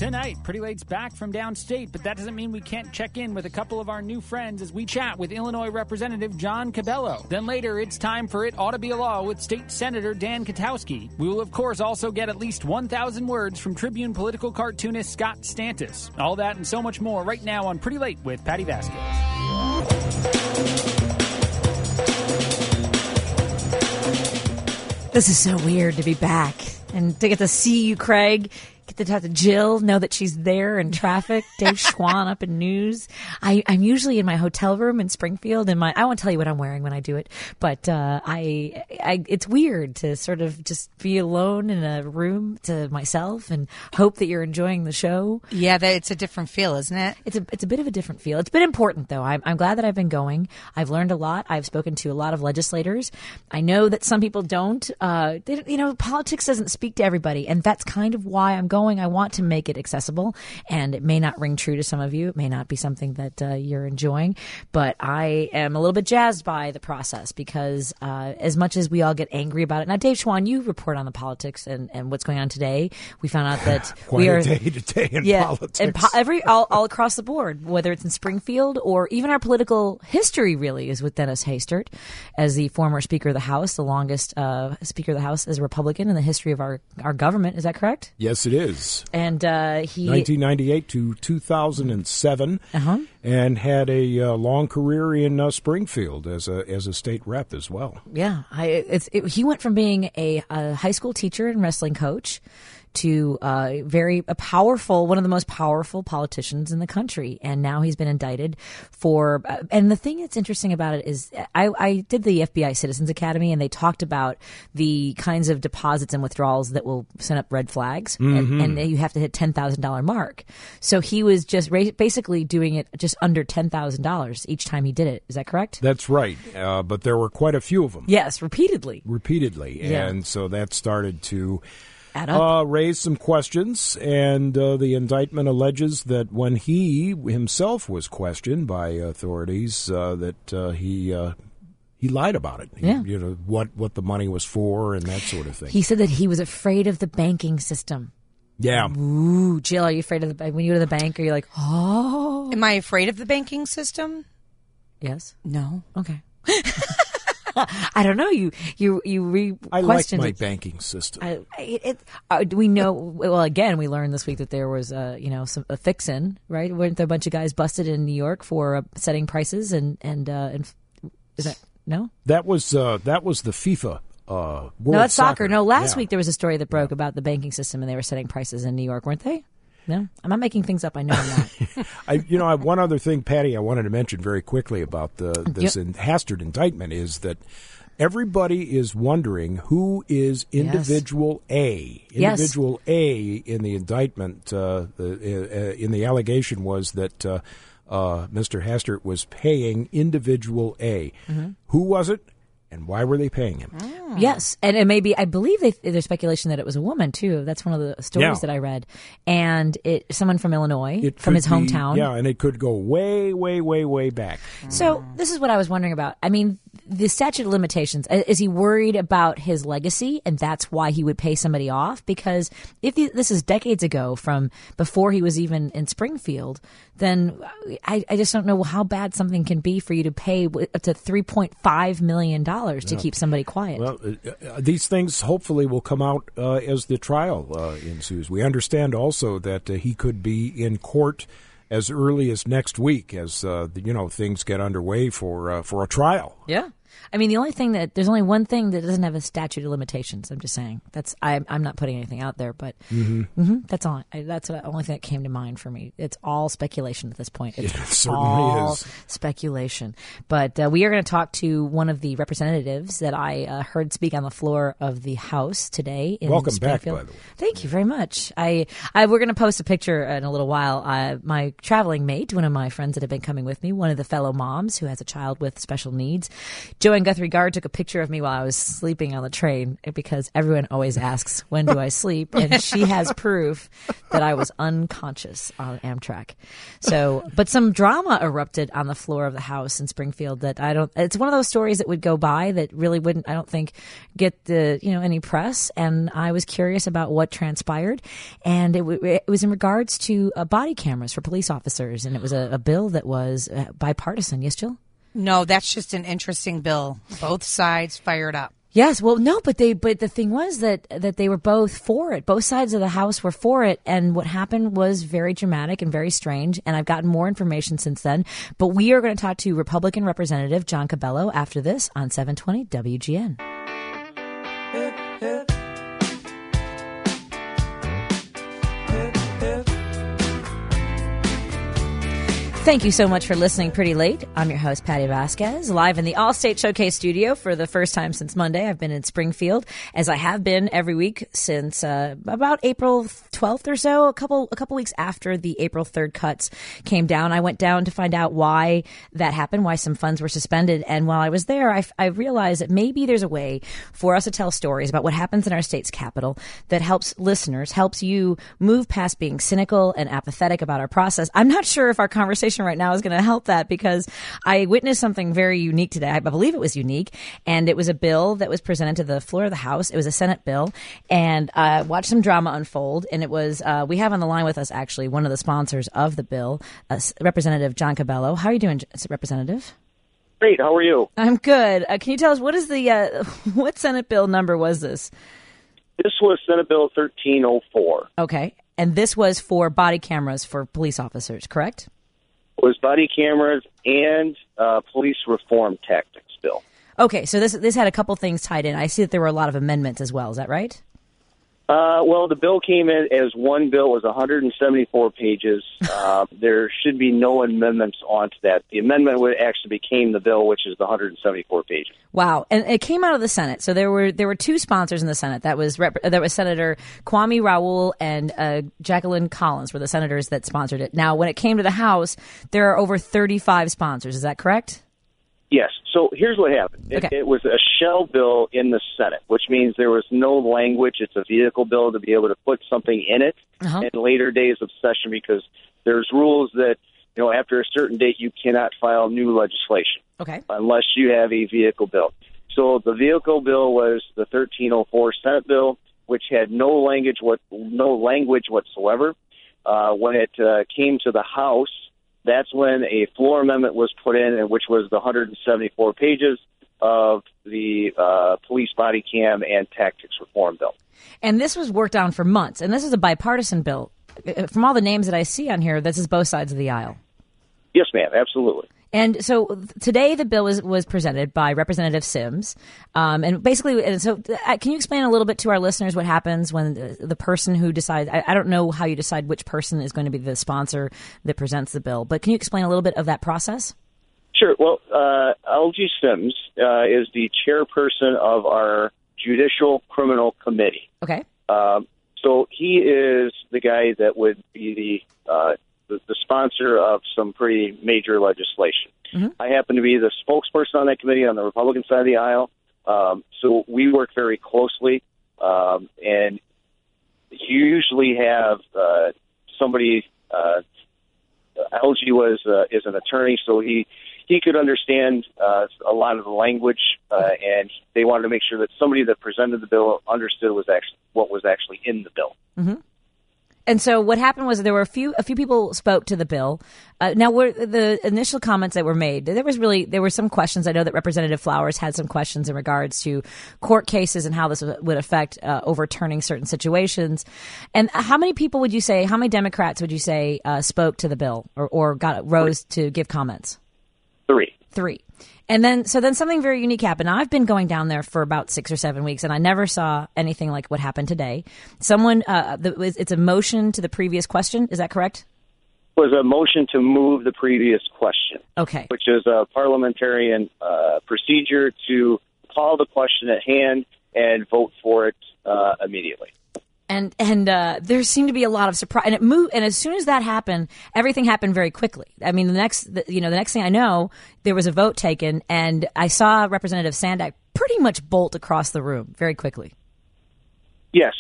Tonight, Pretty Late's back from downstate, but that doesn't mean we can't check in with a couple of our new friends as we chat with Illinois Representative John Cabello. Then later, it's time for It Ought to Be a Law with State Senator Dan Katowski. We will, of course, also get at least 1,000 words from Tribune political cartoonist Scott Stantis. All that and so much more right now on Pretty Late with Patty Vasquez. This is so weird to be back and to get to see you, Craig. Get to talk to Jill, know that she's there in traffic. Dave Schwann up in news. I'm usually in my hotel room in Springfield, and I won't tell you what I'm wearing when I do it, but it's weird to sort of just be alone in a room to myself and hope that you're enjoying the show. Yeah, it's a different feel, isn't it? It's a bit of a different feel. It's been important, though. I'm glad that I've been going. I've learned a lot. I've spoken to a lot of legislators. I know that some people don't. Politics doesn't speak to everybody, and that's kind of why I'm going. I want to make it accessible, and it may not ring true to some of you. It may not be something that you're enjoying, but I am a little bit jazzed by the process because as much as we all get angry about it. Now, Dave Schwann, you report on the politics and what's going on today. We found out that we are day to day in politics. And all across the board, whether it's in Springfield or even our political history really is with Dennis Hastert as the former Speaker of the House, the longest Speaker of the House as a Republican in the history of our government. Is that correct? Yes, it is. And he 1998 to 2007, and had a long career in Springfield as a state rep as well. Yeah, he went from being a high school teacher and wrestling coach to a powerful, one of the most powerful politicians in the country. And now he's been indicted for, and the thing that's interesting about it is I did the FBI Citizens Academy, and they talked about the kinds of deposits and withdrawals that will send up red flags, and you have to hit $10,000 mark. So he was just basically doing it just under $10,000 each time he did it. Is that correct? That's right. But there were quite a few of them. Yes, repeatedly. Yeah. And so that started to raise some questions, and the indictment alleges that when he himself was questioned by authorities, that he lied about it. Yeah. What the money was for and that sort of thing. He said that he was afraid of the banking system. Yeah. Ooh, Jill, are you afraid of when you go to the bank? Are you like, oh? Am I afraid of the banking system? Yes. No. Okay. I don't know. I like my banking system. We know. Well, again, we learned this week that there was a fix-in, right? Weren't there a bunch of guys busted in New York for setting prices and is that no? That was the FIFA. World no, that's soccer. No, last Yeah. week there was a story that broke about the banking system, and they were setting prices in New York, weren't they? No, I'm not making things up. I know I'm not. One other thing, Patty, I wanted to mention very quickly about this Hastert indictment is that everybody is wondering who is individual A. Individual A in the indictment, in the allegation was that Mr. Hastert was paying individual A. Mm-hmm. Who was it? And why were they paying him? Oh. Yes, and it may be. I believe there's speculation that it was a woman too. That's one of the stories that I read, and someone from Illinois, from his hometown. Yeah, and it could go way, way, way, way back. So this is what I was wondering about. I mean, the statute of limitations. Is he worried about his legacy, and that's why he would pay somebody off? Because if this is decades ago, from before he was even in Springfield, then I just don't know how bad something can be for you to pay up to $3.5 million to keep somebody quiet. Well, these things hopefully will come out as the trial ensues. We understand also that he could be in court as early as next week, as things get underway for a trial. Yeah. I mean, there's only one thing that doesn't have a statute of limitations. I'm just saying I'm not putting anything out there, but that's all. That's the only thing that came to mind for me. It's all speculation at this point. It certainly all is speculation. But we are going to talk to one of the representatives that I heard speak on the floor of the House today. Welcome Springfield. back, by the way. Thank you very much. We're going to post a picture in a little while. My traveling mate, one of my friends that have been coming with me, one of the fellow moms who has a child with special needs, Joanne Guthrie Guard took a picture of me while I was sleeping on the train because everyone always asks, when do I sleep? And she has proof that I was unconscious on Amtrak. So, but some drama erupted on the floor of the House in Springfield that it's one of those stories that would go by that really wouldn't, I don't think, get any press. And I was curious about what transpired. And it was in regards to body cameras for police officers. And it was a bill that was bipartisan. Yes, Jill? No, that's just an interesting bill. Both sides fired up. Yes, well, no, but the thing was that they were both for it. Both sides of the House were for it, and what happened was very dramatic and very strange. And I've gotten more information since then. But we are going to talk to Republican Representative John Cabello after this on 720 WGN. Thank you so much for listening Pretty Late. I'm your host, Patty Vasquez, live in the Allstate Showcase studio for the first time since Monday. I've been in Springfield, as I have been every week since about April 12th or so, a couple weeks after the April 3rd cuts came down. I went down to find out why that happened, why some funds were suspended. And while I was there, I realized that maybe there's a way for us to tell stories about what happens in our state's capital that helps listeners, helps you move past being cynical and apathetic about our process. I'm not sure if our conversation right now is going to help that, because I witnessed something very unique today. I believe it was unique, and it was a bill that was presented to the floor of the House. It was a Senate bill, and I watched some drama unfold, and it was, we have on the line with us, actually, one of the sponsors of the bill, Representative John Cabello. How are you doing, Representative? Great. How are you? I'm good. Can you tell us, what is what Senate bill number was this? This was Senate Bill 1304. Okay. And this was for body cameras for police officers, correct? It was body cameras and police reform tactics bill. Okay, so this had a couple things tied in. I see that there were a lot of amendments as well. Is that right? Well, the bill came in as one bill. It was 174 pages. There should be no amendments onto that. The amendment actually became the bill, which is the 174 pages. Wow, and it came out of the Senate. So there were two sponsors in the Senate. That was Senator Kwame Raoul and Jacqueline Collins were the senators that sponsored it. Now, when it came to the House, there are over 35 sponsors. Is that correct? Yes. So here's what happened. Okay. It was a shell bill in the Senate, which means there was no language. It's a vehicle bill to be able to put something in it in later days of session, because there's rules that, after a certain date, you cannot file new legislation unless you have a vehicle bill. So the vehicle bill was the 1304 Senate bill, which had no language whatsoever. When it came to the House, that's when a floor amendment was put in, which was the 174 pages of the police body cam and tactics reform bill. And this was worked on for months, and this is a bipartisan bill. From all the names that I see on here, this is both sides of the aisle. Yes, ma'am, absolutely. And so today the bill was presented by Representative Sims. Can you explain a little bit to our listeners what happens when the person who decides, I don't know how you decide which person is going to be the sponsor that presents the bill, but can you explain a little bit of that process? Sure. Well, L.G. Sims is the chairperson of our Judicial Criminal Committee. Okay. So he is the guy that would be the sponsor of some pretty major legislation. Mm-hmm. I happen to be the spokesperson on that committee on the Republican side of the aisle. So we work very closely, and you usually have somebody. LG is an attorney, so he could understand a lot of the language, and they wanted to make sure that somebody that presented the bill understood what was actually in the bill. Mm-hmm. And so what happened was there were a few people spoke to the bill. Now, were the initial comments that were made, there were some questions. I know that Representative Flowers had some questions in regards to court cases and how this would affect overturning certain situations. And how many Democrats would you say spoke to the bill or rose to give comments? Three. And then something very unique happened. Now, I've been going down there for about 6 or 7 weeks, and I never saw anything like what happened today. It's a motion to the previous question. Is that correct? It was a motion to move the previous question. Okay. Which is a parliamentarian procedure to call the question at hand and vote for it immediately. And there seemed to be a lot of surprise, and it moved. And as soon as that happened, everything happened very quickly. I mean, the next thing I know, there was a vote taken, and I saw Representative Sandak pretty much bolt across the room very quickly. Yes,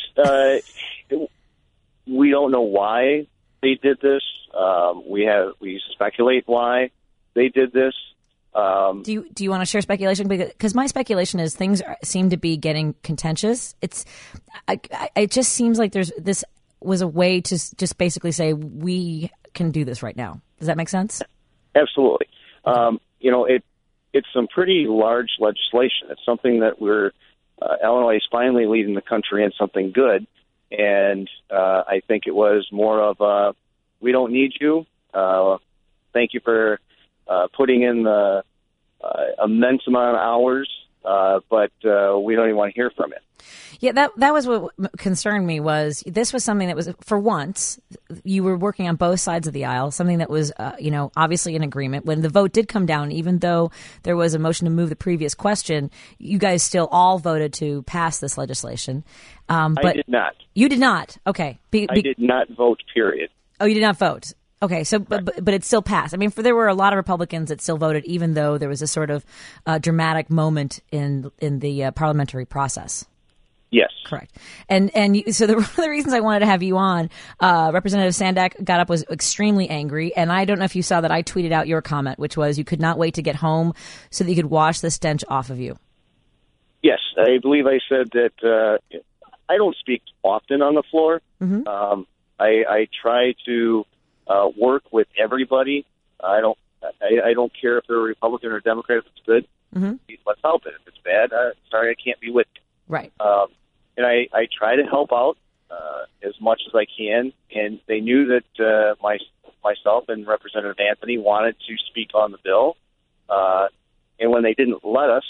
we don't know why they did this. We speculate why they did this. Do you want to share speculation? Because my speculation is things seem to be getting contentious. It just seems like this was a way to just basically say we can do this right now. Does that make sense? Absolutely. It's some pretty large legislation. It's something that Illinois is finally leading the country in something good, and I think it was more of we don't need you. Thank you for putting in the immense amount of hours, but we don't even want to hear from it. Yeah, that was what concerned me. Was this was something that was, for once, you were working on both sides of the aisle, something that was, obviously in agreement. When the vote did come down, even though there was a motion to move the previous question, you guys still all voted to pass this legislation. But I did not. You did not? Okay. I did not vote, period. Oh, you did not vote? Okay, so but it still passed. I mean, there were a lot of Republicans that still voted, even though there was a sort of dramatic moment in the parliamentary process. Yes, correct. And so one of the reasons I wanted to have you on, Representative Sandak got up, was extremely angry, and I don't know if you saw that I tweeted out your comment, which was you could not wait to get home so that you could wash the stench off of you. Yes, I believe I said that. I don't speak often on the floor. Mm-hmm. I try to work with everybody. I don't care if they're Republican or Democrat. If it's good, let's help it. If it's bad, sorry, I can't be with you. Right. And I try to help out as much as I can. And they knew that myself and Representative Anthony wanted to speak on the bill. And when they didn't let us,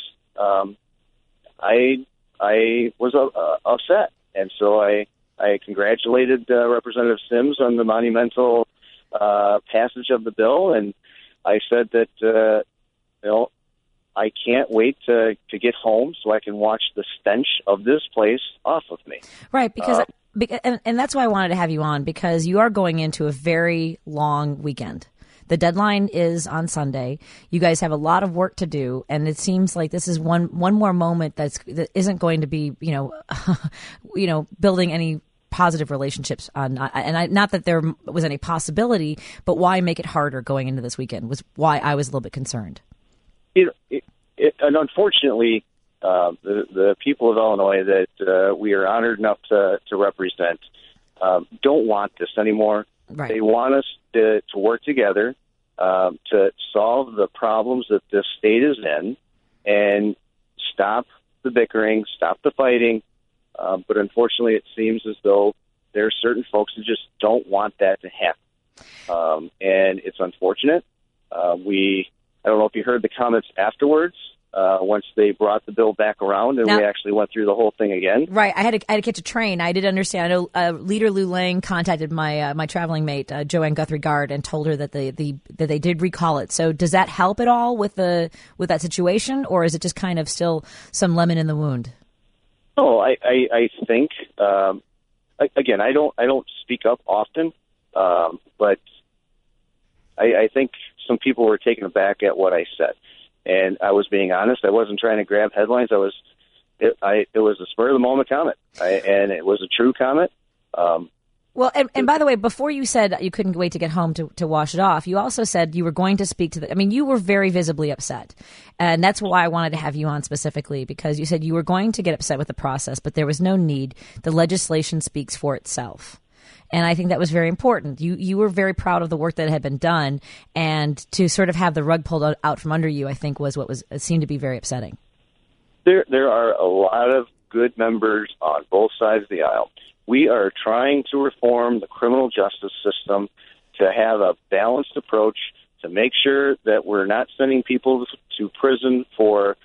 I was upset. And so I congratulated Representative Sims on the monumental passage of the bill, and I said that I can't wait to get home so I can watch the stench of this place off of me. Right, because and that's why I wanted to have you on, because you are going into a very long weekend. The deadline is on Sunday. You guys have a lot of work to do, and it seems like this is one more moment that isn't going to be building any positive relationships on. Not that there was any possibility, but why make it harder going into this weekend was why I was a little bit concerned. And unfortunately, the people of Illinois that we are honored enough to represent don't want this anymore. Right. They want us to work together to solve the problems that this state is in and stop the bickering, stop the fighting. But unfortunately, it seems as though there are certain folks who just don't want that to happen. And it's unfortunate. I don't know if you heard the comments afterwards, once they brought the bill back around and we actually went through the whole thing again. Right. I had to catch a train. I did understand. I know Leader Lou Lang contacted my traveling mate, Joanne Guthrie Guard, and told her that that they did recall it. So does that help at all with that situation, or is it just kind of still some lemon in the wound? Oh, I think, again, I don't speak up often, but I think some people were taken aback at what I said. And I was being honest. I wasn't trying to grab headlines. It was a spur of the moment comment, and it was a true comment. Well, and by the way, before you said you couldn't wait to get home to wash it off, you also said you were going to speak to you were very visibly upset. And that's why I wanted to have you on specifically, because you said you were going to get upset with the process, but there was no need. The legislation speaks for itself. And I think that was very important. You were very proud of the work that had been done, and to sort of have the rug pulled out from under you, I think, was what seemed to be very upsetting. There are a lot of good members on both sides of the aisle. We are trying to reform the criminal justice system to have a balanced approach to make sure that we're not sending people to prison for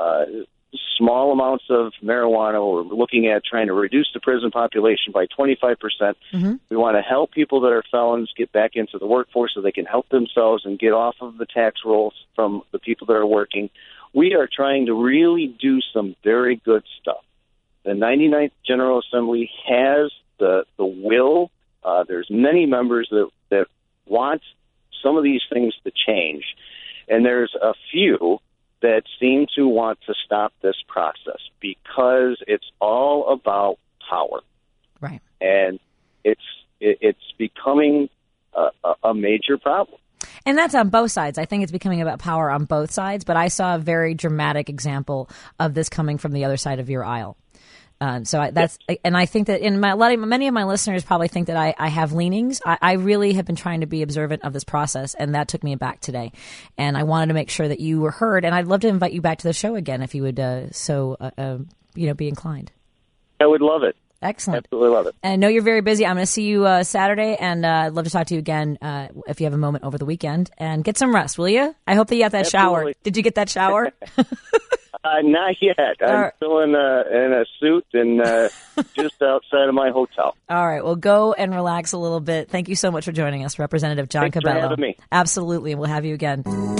small amounts of marijuana. We're looking at trying to reduce the prison population by 25%. Mm-hmm. We want to help people that are felons get back into the workforce so they can help themselves and get off of the tax rolls from the people that are working. We are trying to really do some very good stuff. the 99th General Assembly has the will. There's many members that want some of these things to change, and there's a few that seem to want to stop this process because it's all about power. Right. And it's becoming a major problem. And that's on both sides. I think it's becoming about power on both sides, but I saw a very dramatic example of this coming from the other side of your aisle. And I think that many of my listeners probably think that I have leanings. I really have been trying to be observant of this process, and that took me aback today. And I wanted to make sure that you were heard, and I'd love to invite you back to the show again if you would be inclined. I would love it. Excellent. Absolutely love it. And I know you're very busy. I'm going to see you Saturday, and I'd love to talk to you again if you have a moment over the weekend. And get some rest, will you? I hope that you got that shower. Did you get that shower? Not yet. I'm still in a suit and just outside of my hotel. All right. Well, go and relax a little bit. Thank you so much for joining us, Representative John Cabello. Thanks for having me. Absolutely. We'll have you again. Ooh,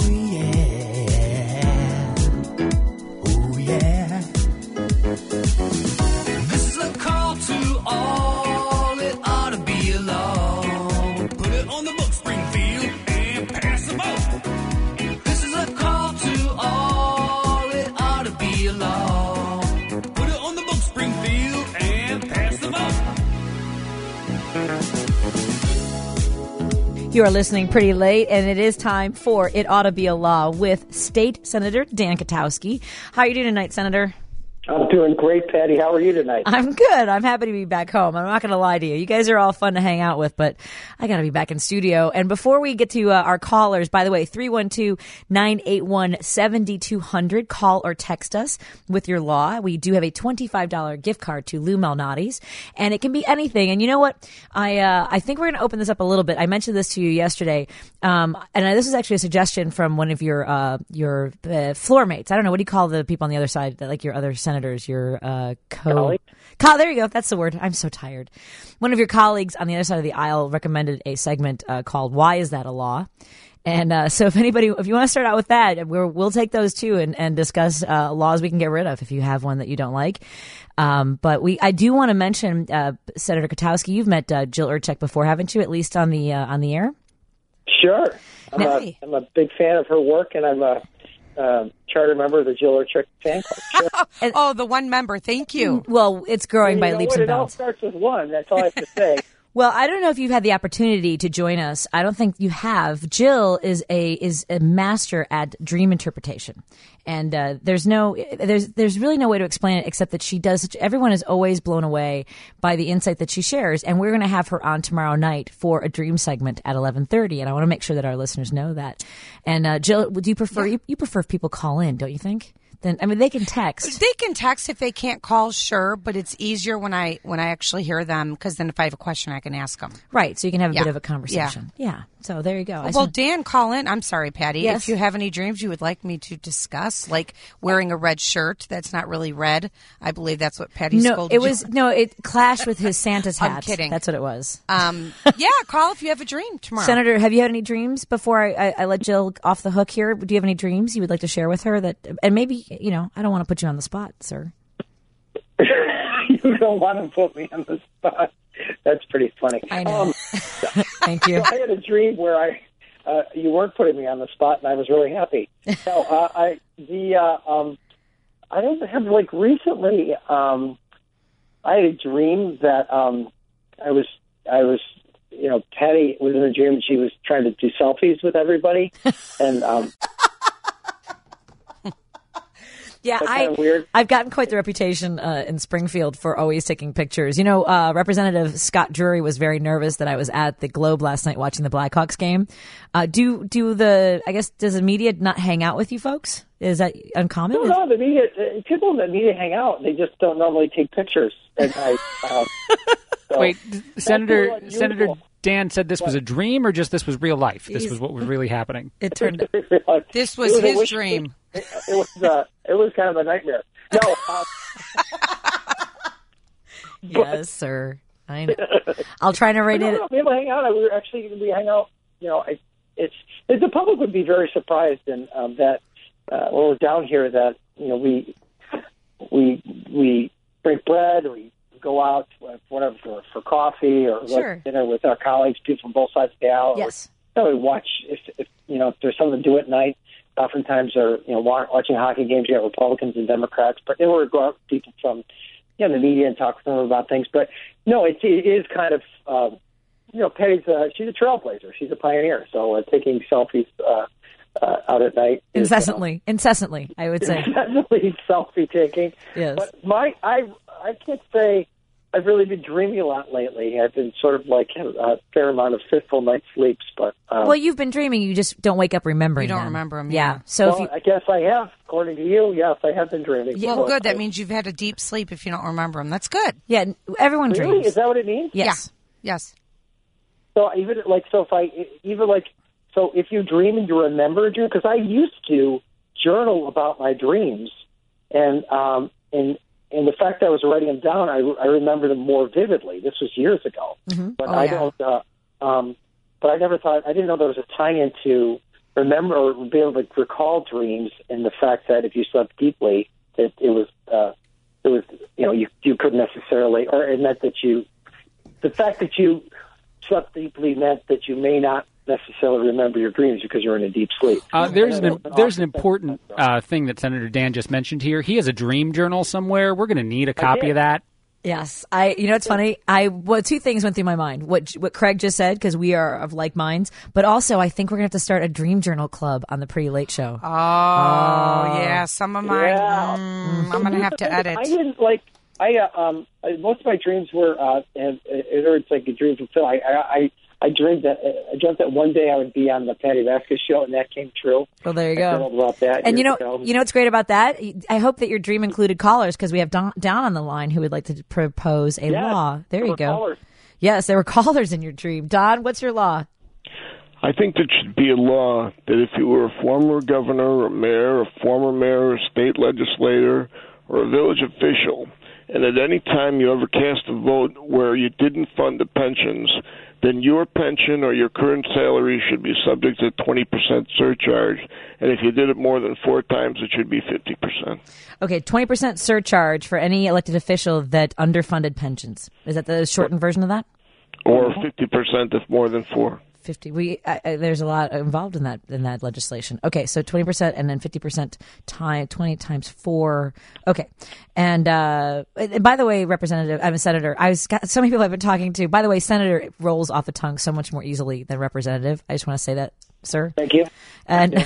yeah. Ooh, yeah. This is a call to all. It ought to be a law. Put it on the book, Springfield, and pass the vote. This is a call to all. It ought to be a law. Put it on the book, Springfield, and pass the vote. You are listening pretty late, and it is time for It Ought to Be a Law with State Senator Dan Katowski. How are you doing tonight, Senator? I'm doing great, Patty. How are you tonight? I'm good. I'm happy to be back home. I'm not going to lie to you. You guys are all fun to hang out with, but I got to be back in studio. And before we get to our callers, by the way, 312-981-7200. Call or text us with your law. We do have a $25 gift card to Lou Malnati's, and it can be anything. And you know what? I think we're going to open this up a little bit. I mentioned this to you yesterday, and this is actually a suggestion from one of your floor mates. I don't know. What do you call the people on the other side, like your other senators, your there you go. That's the word. I'm so tired. One of your colleagues on the other side of the aisle recommended a segment called "Why Is That a Law?" And so if you want to start out with that, we'll take those too and discuss laws we can get rid of if you have one that you don't like. But I do want to mention Senator Katowski. You've met Jill Urchek before, haven't you? At least on the air. Sure. I'm a big fan of her work, and I'm a charter member of the Jill Urchek fan club. Sure. Oh, the one member. Thank you. Well, it's growing by leaps and bounds. It all starts with one. That's all I have to say. Well, I don't know if you've had the opportunity to join us. I don't think you have. Jill is a master at dream interpretation, and there's really no way to explain it except that she does. Everyone is always blown away by the insight that she shares, and we're going to have her on tomorrow night for a dream segment at 11:30, and I want to make sure that our listeners know that. And Jill, would you prefer you prefer if people call in, don't you think? Then they can text. They can text if they can't call, sure, but it's easier when I actually hear them, because then if I have a question, I can ask them. Right, so you can have a bit of a conversation. Yeah. So there you go. Well, Dan, call in. I'm sorry, Patty. Yes. If you have any dreams you would like me to discuss, like wearing a red shirt that's not really red. I believe that's what Patty scolded you. It clashed with his Santa's hat. I'm kidding. That's what it was. Yeah, call if you have a dream tomorrow. Senator, have you had any dreams before I let Jill off the hook here? Do you have any dreams you would like to share with her? And maybe, I don't want to put you on the spot, sir. You don't want to put me on the spot. That's pretty funny. I know. Thank you. I had a dream where you weren't putting me on the spot, and I was really happy. So I don't have recently. I had a dream that I was Patty was in a dream and she was trying to do selfies with everybody, and yeah, I've gotten quite the reputation in Springfield for always taking pictures. Representative Scott Drury was very nervous that I was at the Globe last night watching the Blackhawks game. Does the media not hang out with you folks? Is that uncommon? No, the media, people in the media hang out. They just don't normally take pictures. And Wait, Senator Dan said this was a dream, or just this was real life? This was what was really happening. It turned. This was his dream. It was kind of a nightmare. No. Yes, sir. I know. I'll try to write it. People hang out. We hang out. The public would be very surprised, and that when we're down here, that we break bread, or we go out, whatever, for coffee or dinner with our colleagues, people from both sides of the aisle. Yes. Or, we watch, if there's something to do at night, oftentimes are, watching hockey games, you have Republicans and Democrats, but then we'll go out with people from, the media and talk to them about things. But no, it is kind of, Patty's, she's a trailblazer. She's a pioneer. So taking selfies out at night. Incessantly, I would say. Incessantly selfie taking. Yes. But I can't say I've really been dreaming a lot lately. I've been sort of like a fair amount of fitful night sleeps. But well, you've been dreaming. You just don't wake up remembering them. You don't remember them. Yeah. So I guess I have. According to you, yes, I have been dreaming. Yeah, well, good. That means you've had a deep sleep if you don't remember them. That's good. Yeah, everyone really? dreams. Is that what it means? Yes. Yeah. Yes. So if you dream and you remember a dream, because I used to journal about my dreams, and the fact that I was writing them down, I remember them more vividly. This was years ago, but But I never thought, I didn't know there was a tie-in to remember or be able to recall dreams, and the fact that if you slept deeply, that it was you couldn't necessarily, or it meant that the fact that you slept deeply meant that you may not necessarily remember your dreams because you're in a deep sleep. There's an important thing that Senator Dan just mentioned here. He has a dream journal somewhere. We're going to need a copy of that. Yes. It's funny. Two things went through my mind. What Craig just said, because we are of like minds, but also I think we're going to have to start a dream journal club on the Pretty Late Show. Oh, yeah. Some of mine, I'm going to have to edit. I didn't most of my dreams were, it's like a dream fulfilled. I dreamt that one day I would be on the Patty Vasquez show, and that came true. Well, there you go. About that and you know what's great about that? I hope that your dream included callers, because we have Don on the line who would like to propose a law. There you go. Callers. Yes, there were callers in your dream. Don, what's your law? I think there should be a law that if you were a former governor, a mayor, a former mayor, a state legislator, or a village official, and at any time you ever cast a vote where you didn't fund the pensions, then your pension or your current salary should be subject to 20% surcharge. And if you did it more than 4 times, it should be 50%. Okay, 20% surcharge for any elected official that underfunded pensions. Is that the shortened version of that? Or 50% if more than 4. 50. There's a lot involved in that legislation. Okay, so 20% and then 50% 20 times 4. Okay, and by the way, Senator. So many people I've been talking to. By the way, Senator rolls off the tongue so much more easily than Representative. I just want to say that, sir. Thank you. And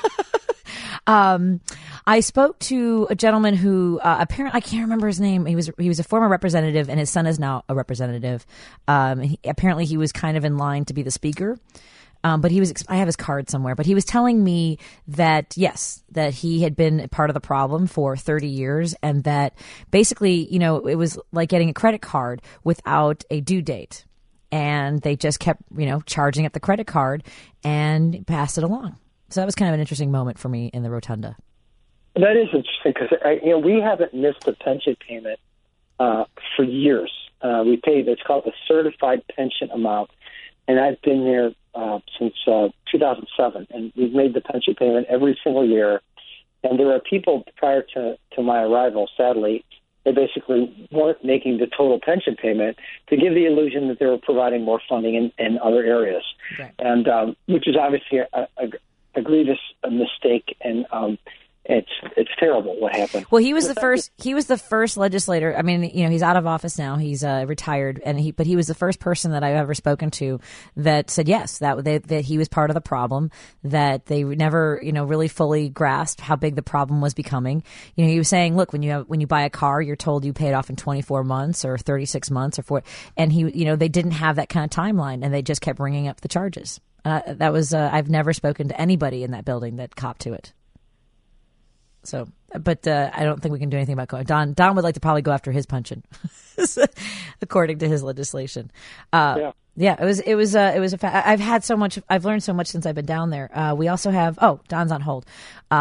I spoke to a gentleman who apparently, I can't remember his name. He was a former representative, and his son is now a representative. Apparently, he was kind of in line to be the speaker. But I have his card somewhere, but he was telling me that, yes, that he had been part of the problem for 30 years, and that basically, it was like getting a credit card without a due date. And they just kept, charging up the credit card and passed it along. So that was kind of an interesting moment for me in the rotunda. That is interesting because we haven't missed a pension payment for years. We paid, it's called the certified pension amount, and I've been there since 2007, and we've made the pension payment every single year. And there are people prior to my arrival, sadly, they basically weren't making the total pension payment to give the illusion that they were providing more funding in other areas, right. And which is obviously a grievous mistake, and it's terrible what happened. Well, he was the first legislator. I mean, he's out of office now. He's retired, but he was the first person that I've ever spoken to that said yes, that he was part of the problem, that they never, really fully grasped how big the problem was becoming. He was saying, look, when you buy a car, you're told you pay it off in 24 months or 36 months or 4, and they didn't have that kind of timeline, and they just kept ringing up the charges. That was I've never spoken to anybody in that building that copped to it. So, but I don't think we can do anything about going. Don would like to probably go after his pension, according to his legislation. Yeah, it was I've had so much. I've learned so much since I've been down there. We also have. Oh, Don's on hold.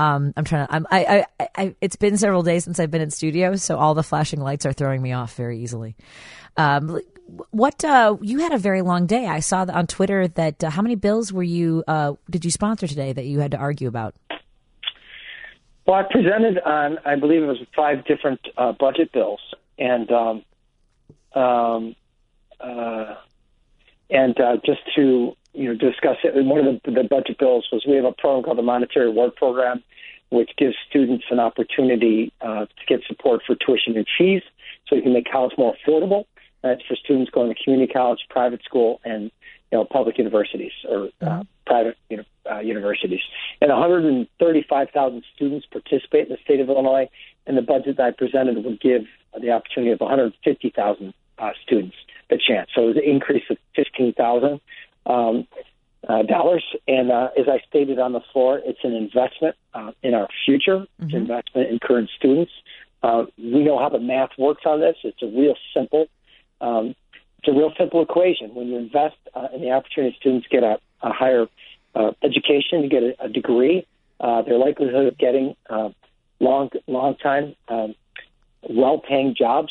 It's been several days since I've been in studio, so all the flashing lights are throwing me off very easily. You had a very long day. I saw on Twitter that how many bills did you sponsor today that you had to argue about? Well, I presented on, I believe it was 5 different budget bills, just to discuss it, one of the budget bills was we have a program called the Monetary Award Program, which gives students an opportunity to get support for tuition and fees, so you can make college more affordable. That's for students going to community college, private school, and public universities or private universities. And 135,000 students participate in the state of Illinois, and the budget that I presented would give the opportunity of 150,000 students a chance. So it was an increase of $15,000. And as I stated on the floor, it's an investment in our future. It's an investment in current students. We know how the math works on this. It's a real simple equation. When you invest in the opportunity students get a higher education, to get a degree, their likelihood of getting long-term well-paying jobs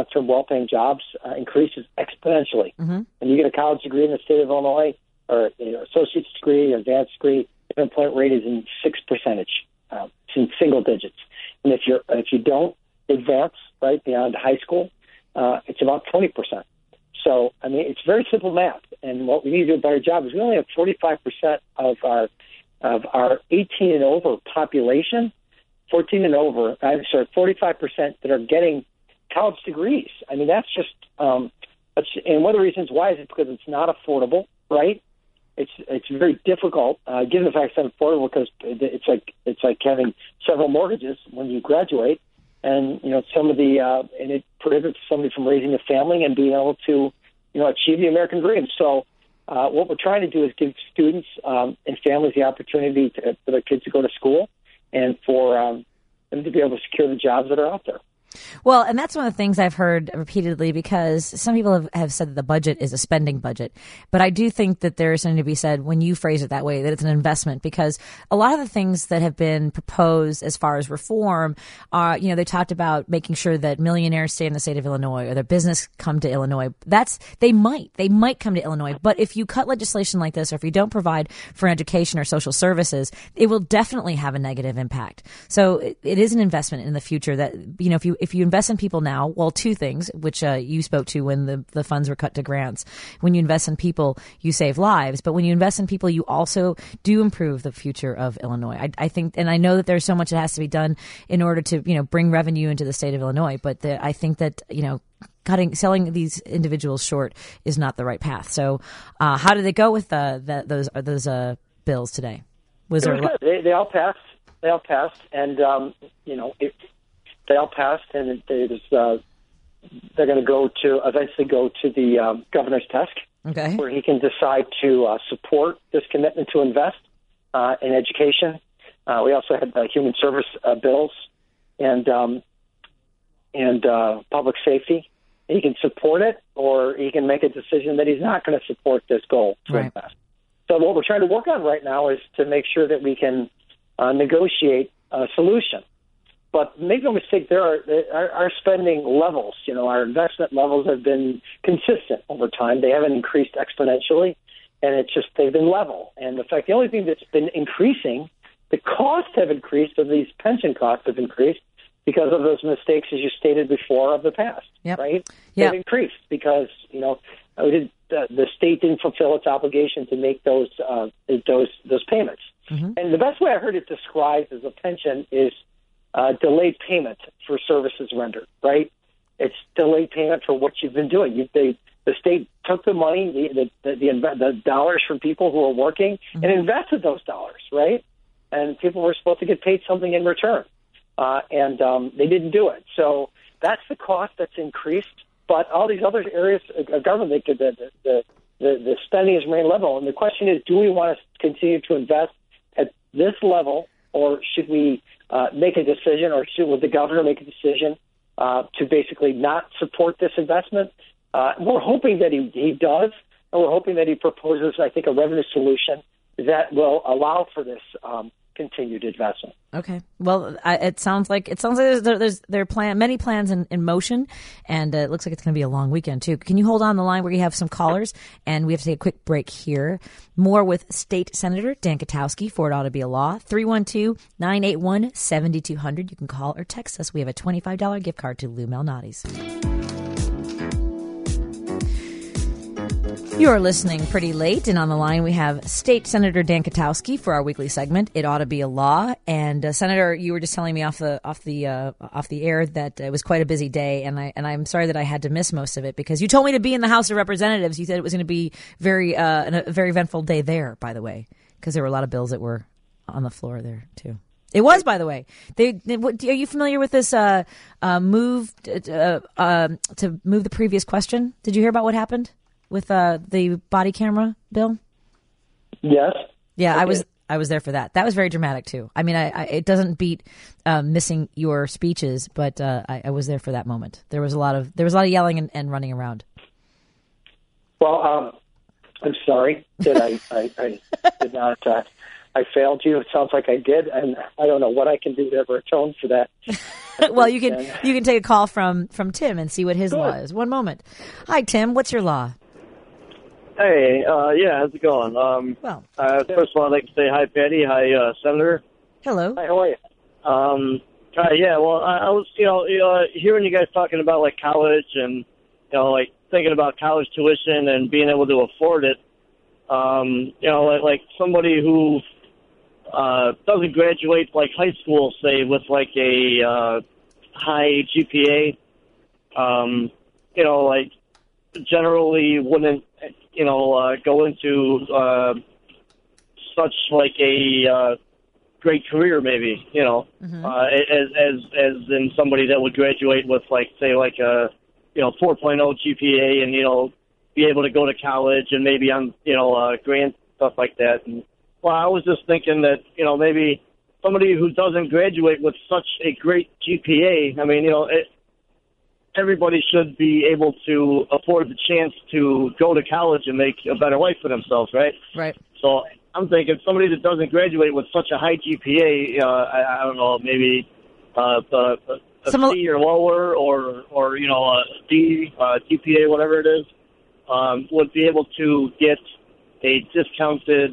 increases exponentially. When you get a college degree in the state of Illinois, or associate's degree, or advanced degree, the unemployment rate is in 6%. It's in single digits. And if you don't advance right beyond high school, it's about 20%. So it's very simple math. And what we need to do a better job is we only have 45% of our 18 and over population, 14 and over. 45% that are getting college degrees. That's just and one of the reasons why is because it's not affordable, right? It's very difficult, given the fact it's unaffordable, because it's like having several mortgages when you graduate, and and it prohibits somebody from raising a family and being able to achieve the American dream. So what we're trying to do is give students and families the opportunity for their kids to go to school, and for them to be able to secure the jobs that are out there. Well, and that's one of the things I've heard repeatedly, because some people have said that the budget is a spending budget. But I do think that there is something to be said when you phrase it that way, that it's an investment, because a lot of the things that have been proposed as far as reform are, they talked about making sure that millionaires stay in the state of Illinois, or their business come to Illinois. They might come to Illinois. But if you cut legislation like this, or if you don't provide for education or social services, it will definitely have a negative impact. So it is an investment in the future that, if you invest in people now, well, two things, which you spoke to when the funds were cut to grants. When you invest in people, you save lives. But when you invest in people, you also do improve the future of Illinois. I think, and I know that there's so much that has to be done in order to, bring revenue into the state of Illinois. But I think that, selling these individuals short is not the right path. So how did it go with those bills today? They all passed. They all passed. And, they all passed, and they're going to eventually go to the governor's desk, where he can decide to support this commitment to invest in education. We also had human service bills and public safety. He can support it, or he can make a decision that he's not going to support this goal to invest. So what we're trying to work on right now is to make sure that we can negotiate a solution. But make no mistake, our spending levels, our investment levels have been consistent over time. They haven't increased exponentially, and they've been level. And the only thing that's been increasing, the costs have increased, of these pension costs have increased because of those mistakes, as you stated before, of the past, right? They've increased because, the state didn't fulfill its obligation to make those payments. And the best way I heard it described as a pension is delayed payment for services rendered, right? It's delayed payment for what you've been doing. The state took the money, the dollars from people who are working, and invested those dollars, right? And people were supposed to get paid something in return, and they didn't do it. So that's the cost that's increased. But all these other areas of government, the spending has remained level. And the question is, do we want to continue to invest at this level, or should we make a decision, or would the governor make a decision to basically not support this investment? We're hoping that he does, and we're hoping that he proposes, I think, a revenue solution that will allow for this continued investment. Okay. Well, it sounds like there are many plans in motion, and it looks like it's going to be a long weekend too. Can you hold on the line where you have some callers, and we have to take a quick break here. More with State Senator Dan Katowski for It Ought to Be a Law. 312-981-7200. You can call or text us. We have a $25 gift card to Lou Malnati's. You're listening Pretty Late, and on the line we have State Senator Dan Katowski for our weekly segment, It Ought to Be a Law. And Senator, you were just telling me off the air that it was quite a busy day, and I'm sorry that I had to miss most of it because you told me to be in the House of Representatives. You said it was going to be a very eventful day there, by the way, because there were a lot of bills that were on the floor there too. It was, by the way. Are you familiar with this move to move the previous question? Did you hear about what happened with the body camera bill? Yes. Yeah, okay. I was there for that. That was very dramatic too. I mean, it doesn't beat missing your speeches, but I was there for that moment. There was a lot of yelling and running around. Well, I'm sorry that I did not. I failed you. It sounds like I did, and I don't know what I can do to ever atone for that. Well, you can take a call from Tim and see what his law is. One moment. Hi, Tim. What's your law? Hey, yeah, how's it going? First of all, I'd like to say hi, Patty. Hi, Senator. Hello. Hi, how are you? Yeah, well, I was, hearing you guys talking about, like, college and, like, thinking about college tuition and being able to afford it. Like somebody who doesn't graduate, like, high school, say, with, like, a high GPA, like, generally wouldn't, go into such like a great career, maybe, as in somebody that would graduate with, like, say, like a 4.0 GPA and be able to go to college and maybe on grant, stuff like that. And well, I was just thinking that maybe somebody who doesn't graduate with such a great GPA, I mean, everybody should be able to afford the chance to go to college and make a better life for themselves, right? Right. So I'm thinking somebody that doesn't graduate with such a high GPA, I don't know, maybe a C or lower, or a D GPA, whatever it is, would be able to get a discounted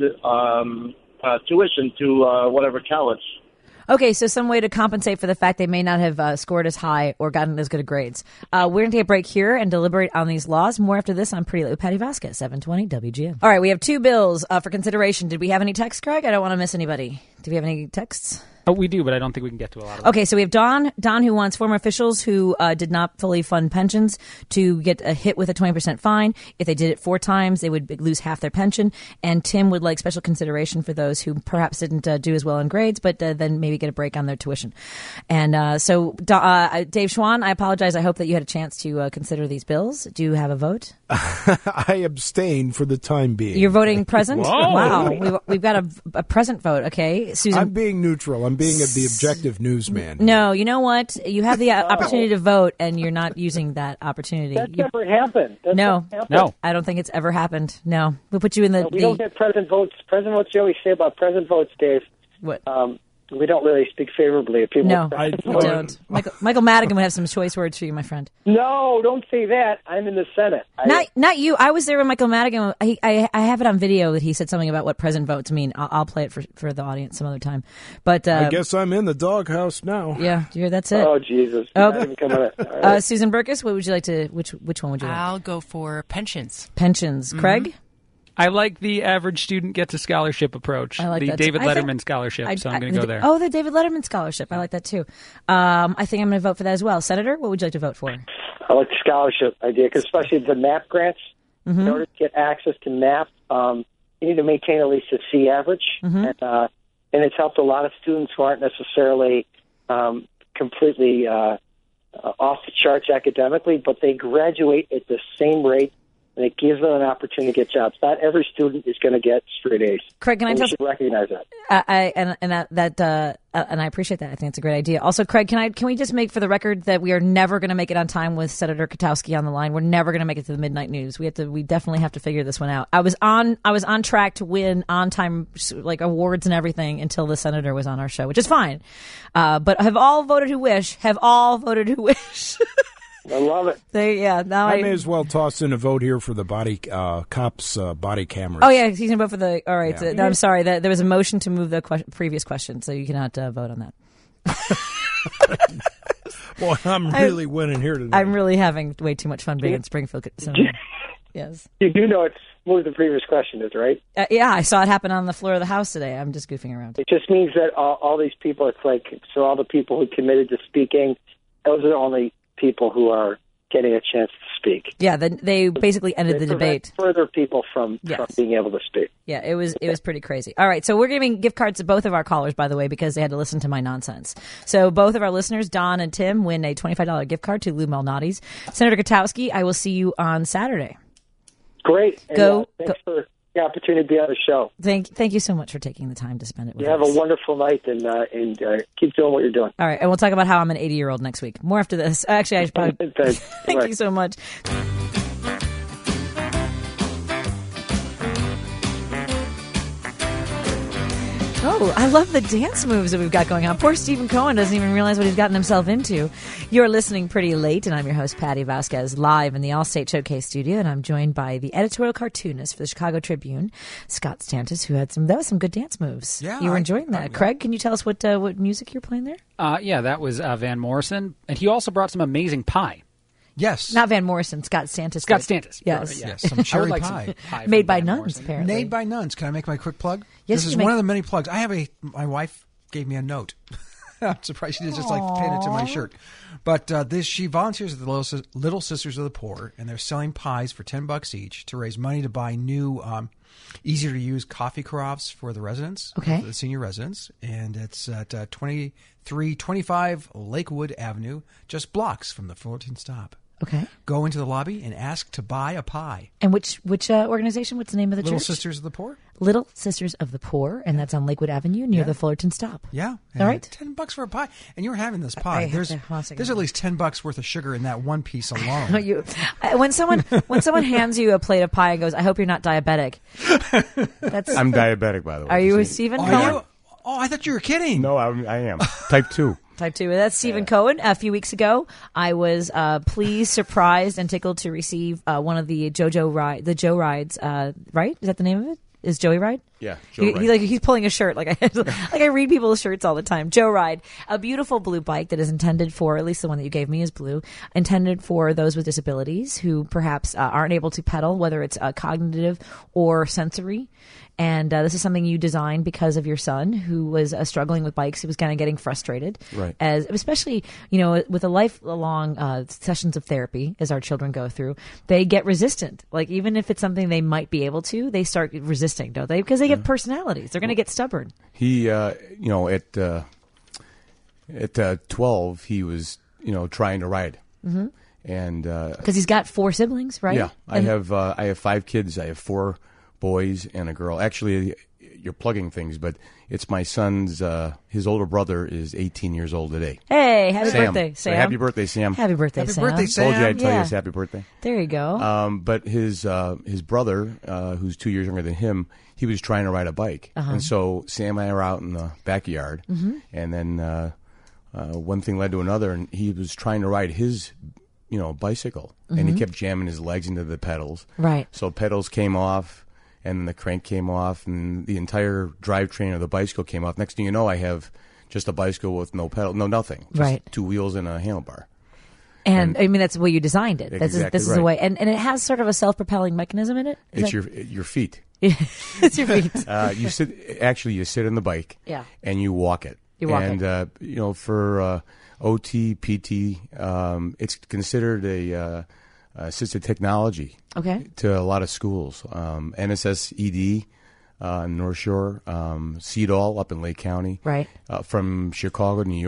tuition to whatever college. Okay, so some way to compensate for the fact they may not have scored as high or gotten as good of grades. We're going to take a break here and deliberate on these laws. More after this on Pretty Late with Patty Vasquez, 720 WGN. All right, we have two bills for consideration. Did we have any texts, Craig? I don't want to miss anybody. Do we have any texts? Oh, we do, but I don't think we can get to a lot of them. Okay, so we have Don who wants former officials who did not fully fund pensions to get a hit with a 20% fine. If they did it 4 times, they would lose half their pension. And Tim would like special consideration for those who perhaps didn't do as well in grades, but then maybe get a break on their tuition. And so, Dave Schwan, I apologize. I hope that you had a chance to consider these bills. Do you have a vote? I abstain for the time being. You're voting present? Whoa. Wow. We've got a present vote, okay. Susan. I'm being neutral. I'm being the objective newsman. No, you know what? You have the opportunity to vote, and you're not using that opportunity. That's never happened. No, I don't think it's ever happened. No, we'll put you in the. We don't get present votes. Present votes. You always say about present votes, Dave. What? We don't really speak favorably of people. No, I don't. Michael Madigan would have some choice words for you, my friend. No, don't say that. I'm in the Senate. Not you. I was there with Michael Madigan. I have it on video that he said something about what present votes mean. I'll play it for the audience some other time. But I guess I'm in the doghouse now. Yeah, that's it. Oh Jesus! Right. Susan Burkus, what would you like to? Which one would you like? I'll go for pensions. Pensions, mm-hmm. Craig. I like the average student gets a scholarship approach. I like the that David Letterman scholarship, so I'm going to go there. Oh, the David Letterman scholarship. I like that too. I think I'm going to vote for that as well. Senator, what would you like to vote for? I like the scholarship idea, especially the MAP grants. Mm-hmm. In order to get access to MAP, you need to maintain at least a C average. Mm-hmm. And it's helped a lot of students who aren't necessarily completely off the charts academically, but they graduate at the same rate and it gives them an opportunity to get jobs. Not every student is going to get straight A's. Craig, can I should recognize that? And I appreciate that. I think it's a great idea. Also, Craig, can we just make for the record that we are never going to make it on time with Senator Katowski on the line. We're never going to make it to the midnight news. We definitely have to figure this one out. I was on track to win on time, like awards and everything, until the senator was on our show, which is fine. But have all voted who wish. Have all voted who wish. I love it. Now I may as well toss in a vote here for the cops' body cameras. Oh yeah, he's going to vote for the. All right, yeah. I'm sorry. There was a motion to move the previous question, so you cannot vote on that. Boy, I'm really winning here tonight. I'm really having way too much fun being in Springfield. Yes. You do know it's what the previous question is, right? Yeah, I saw it happen on the floor of the House today. I'm just goofing around. It just means that all these people, it's like, so all the people who committed to speaking, those are the only people who are getting a chance to speak. Yeah, they basically ended the debate. Further people from being able to speak. Yeah, it was pretty crazy. All right, so we're giving gift cards to both of our callers, by the way, because they had to listen to my nonsense. So both of our listeners, Don and Tim, win a $25 gift card to Lou Malnati's. Senator Katowski, I will see you on Saturday. Great. And, thanks for the opportunity to be on the show. Thank you so much for taking the time to spend it with us. You have a wonderful night, and keep doing what you're doing. All right, and we'll talk about how I'm an 80-year-old next week. More after this. Actually, I should probably... Thank you so much. Oh, I love the dance moves that we've got going on. Poor Stephen Cohen doesn't even realize what he's gotten himself into. You're listening Pretty Late, and I'm your host, Patty Vasquez, live in the Allstate Showcase studio, and I'm joined by the editorial cartoonist for the Chicago Tribune, Scott Stantis, who had that was some good dance moves. Yeah, you were enjoying that. Craig, can you tell us what music you're playing there? Yeah, that was Van Morrison, and he also brought some amazing pie. Yes. Not Van Morrison, Scott Stantis. Scott Stantis. Yes. Yes, some cherry pie. Made by nuns, apparently. Made by nuns. Can I make my quick plug? Yes, this is one of the many plugs. My wife gave me a note. I'm surprised she didn't just pin it to my shirt. But she volunteers at the Little Sisters of the Poor, and they're selling pies for $10 each to raise money to buy new, easier to use coffee carafes for the residents, for the senior residents. And it's at 2325 Lakewood Avenue, just blocks from the Fullerton stop. Okay. Go into the lobby and ask to buy a pie. And which organization? What's the name of the church? Little Sisters of the Poor. Little Sisters of the Poor, and that's on Lakewood Avenue near the Fullerton stop. Yeah. All right. $10 for a pie, and you're having this pie. There's at least $10 worth of sugar in that one piece alone. When someone hands you a plate of pie and goes, "I hope you're not diabetic." I'm diabetic, by the way. Are you a Stephen Cohen? I thought you were kidding. No, I am. Type 2. Type 2. That's Stephen Cohen. A few weeks ago, I was pleased, surprised, and tickled to receive one of the Joe Rides. Right? Is that the name of it? Is Joey Ride? Yeah, Joe Ride. He's pulling a shirt. I read people's shirts all the time. Joe Ride, a beautiful blue bike that is intended for, at least the one that you gave me is blue, intended for those with disabilities who perhaps aren't able to pedal, whether it's cognitive or sensory. And this is something you designed because of your son, who was struggling with bikes. He was kind of getting frustrated, right? Especially, with a lifelong sessions of therapy, as our children go through, they get resistant. Like even if it's something they might be able to, they start resisting, don't they? Because they have personalities. They're going to get stubborn. He, at 12, he was, trying to ride, and because he's got 4 siblings, right? Yeah, I have 5 kids. I have 4 boys and a girl. Actually, you're plugging things, but it's my son's, his older brother is 18 years old today. Hey, happy birthday, Sam. So happy birthday, Sam. Happy birthday, Sam. Happy birthday, Sam. Told you I'd tell you his happy birthday. There you go. But his brother, who's 2 years younger than him, he was trying to ride a bike. And so Sam and I were out in the backyard, and then one thing led to another, and he was trying to ride his bicycle, and he kept jamming his legs into the pedals. Right. So pedals came off, and the crank came off, and the entire drivetrain of the bicycle came off. Next thing you know, I have just a bicycle with no pedal, nothing. Just 2 wheels and a handlebar. And I mean, that's the way you designed it. This is the way, and it has sort of a self-propelling mechanism in it. It's your feet. It's your feet. You sit in the bike. Yeah. And you walk it. For OT, PT, it's considered a assisted technology. Okay. To a lot of schools. NSS ED, North Shore, CEDAL up in Lake County. Right. From Chicago, New York,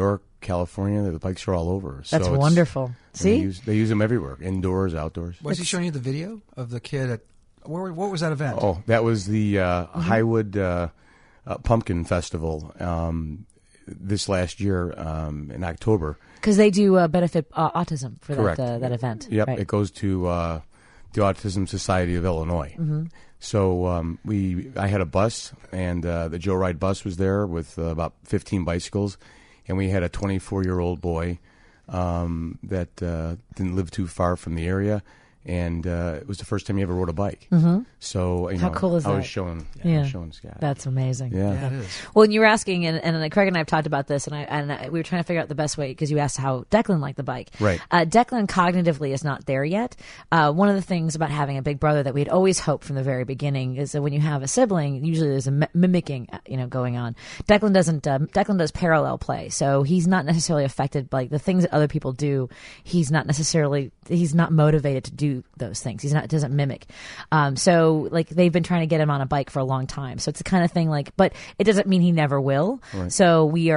California. The bikes are all over. That's So wonderful. See? They use them everywhere, indoors, outdoors. Was he showing you the video of the kid at what was that event? Oh, that was the Highwood Pumpkin Festival this last year in October. Because they do benefit autism for Correct. that event. Yep, right. it goes to the Autism Society of Illinois. Mm-hmm. So I had a bus, and the Joe Ride bus was there with about 15 bicycles, and we had a 24-year-old boy that didn't live too far from the area, and it was the first time he ever rode a bike. Mm-hmm. So how cool is that? I was showing Scott. That's amazing. Yeah, it is. Well, you were asking, and Craig and I have talked about this, and we were trying to figure out the best way because you asked how Declan liked the bike. Right. Declan cognitively is not there yet. One of the things about having a big brother that we had always hoped from the very beginning is that when you have a sibling, usually there's a mimicking, going on. Declan doesn't. Declan does parallel play, so he's not necessarily affected by the things that other people do. He's not motivated to do those things. Doesn't mimic. So like they've been trying to get him on a bike for a long time. So it's the kind of thing but it doesn't mean he never will. Right. So we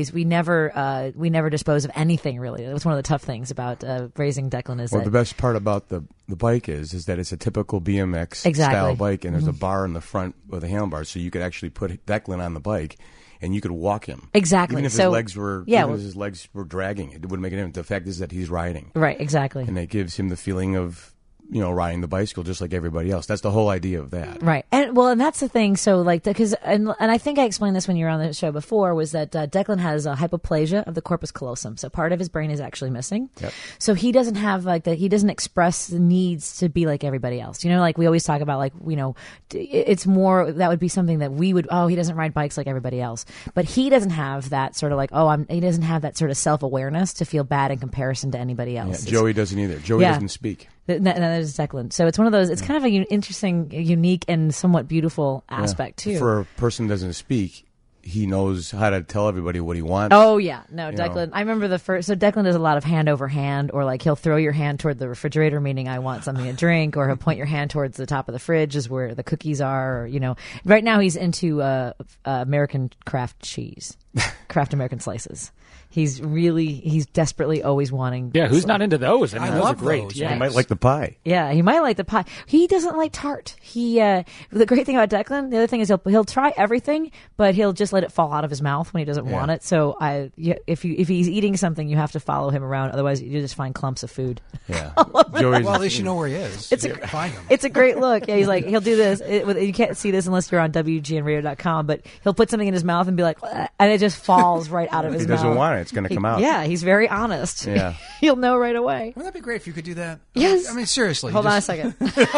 never dispose of anything really. That's one of the tough things about raising Declan is the best part about the bike is that it's a typical BMX style bike, and there's a bar in the front with a handlebar, so you could actually put Declan on the bike. And you could walk him. Exactly. Even if his legs were dragging, it wouldn't make a difference. The fact is that he's riding. Right, exactly. And that gives him the feeling of, riding the bicycle just like everybody else. That's the whole idea of that. Right. And that's the thing. So and I think I explained this when you were on the show before, was that Declan has a hypoplasia of the corpus callosum. So part of his brain is actually missing. Yep. So he doesn't have he doesn't express the needs to be like everybody else. We always talk about it's more, that would be something that we would, he doesn't ride bikes like everybody else. But he doesn't have that sort of he doesn't have that sort of self-awareness to feel bad in comparison to anybody else. Yeah, Joey doesn't either. Joey doesn't speak. That is Declan. So it's one of those, it's kind of an interesting, unique, and somewhat beautiful aspect, too. For a person who doesn't speak, he knows how to tell everybody what he wants. Oh, yeah. No, Declan. I remember so Declan does a lot of hand over hand, or he'll throw your hand toward the refrigerator, meaning I want something to drink, or he'll point your hand towards the top of the fridge is where the cookies are, or, Right now he's into American craft cheese, craft American slices. He's desperately always wanting. Yeah, who's not into those? I love those are great. those. Yeah. He might like the pie. Yeah, he might like the pie. He doesn't like tart. The great thing about Declan, the other thing is he'll try everything, but he'll just let it fall out of his mouth when he doesn't want it. So if he's eating something, you have to follow him around. Otherwise, you just find clumps of food. Yeah. Well, at least you know where he is. Find him. It's a great look. Yeah, he'll do this. You can't see this unless you're on WGNradio.com, but he'll put something in his mouth and be like, and it just falls right out of his mouth. He doesn't want it. It's going to come out. Yeah, he's very honest. Yeah. He'll know right away. Wouldn't that be great if you could do that? Yes. I mean, seriously. Hold on a second.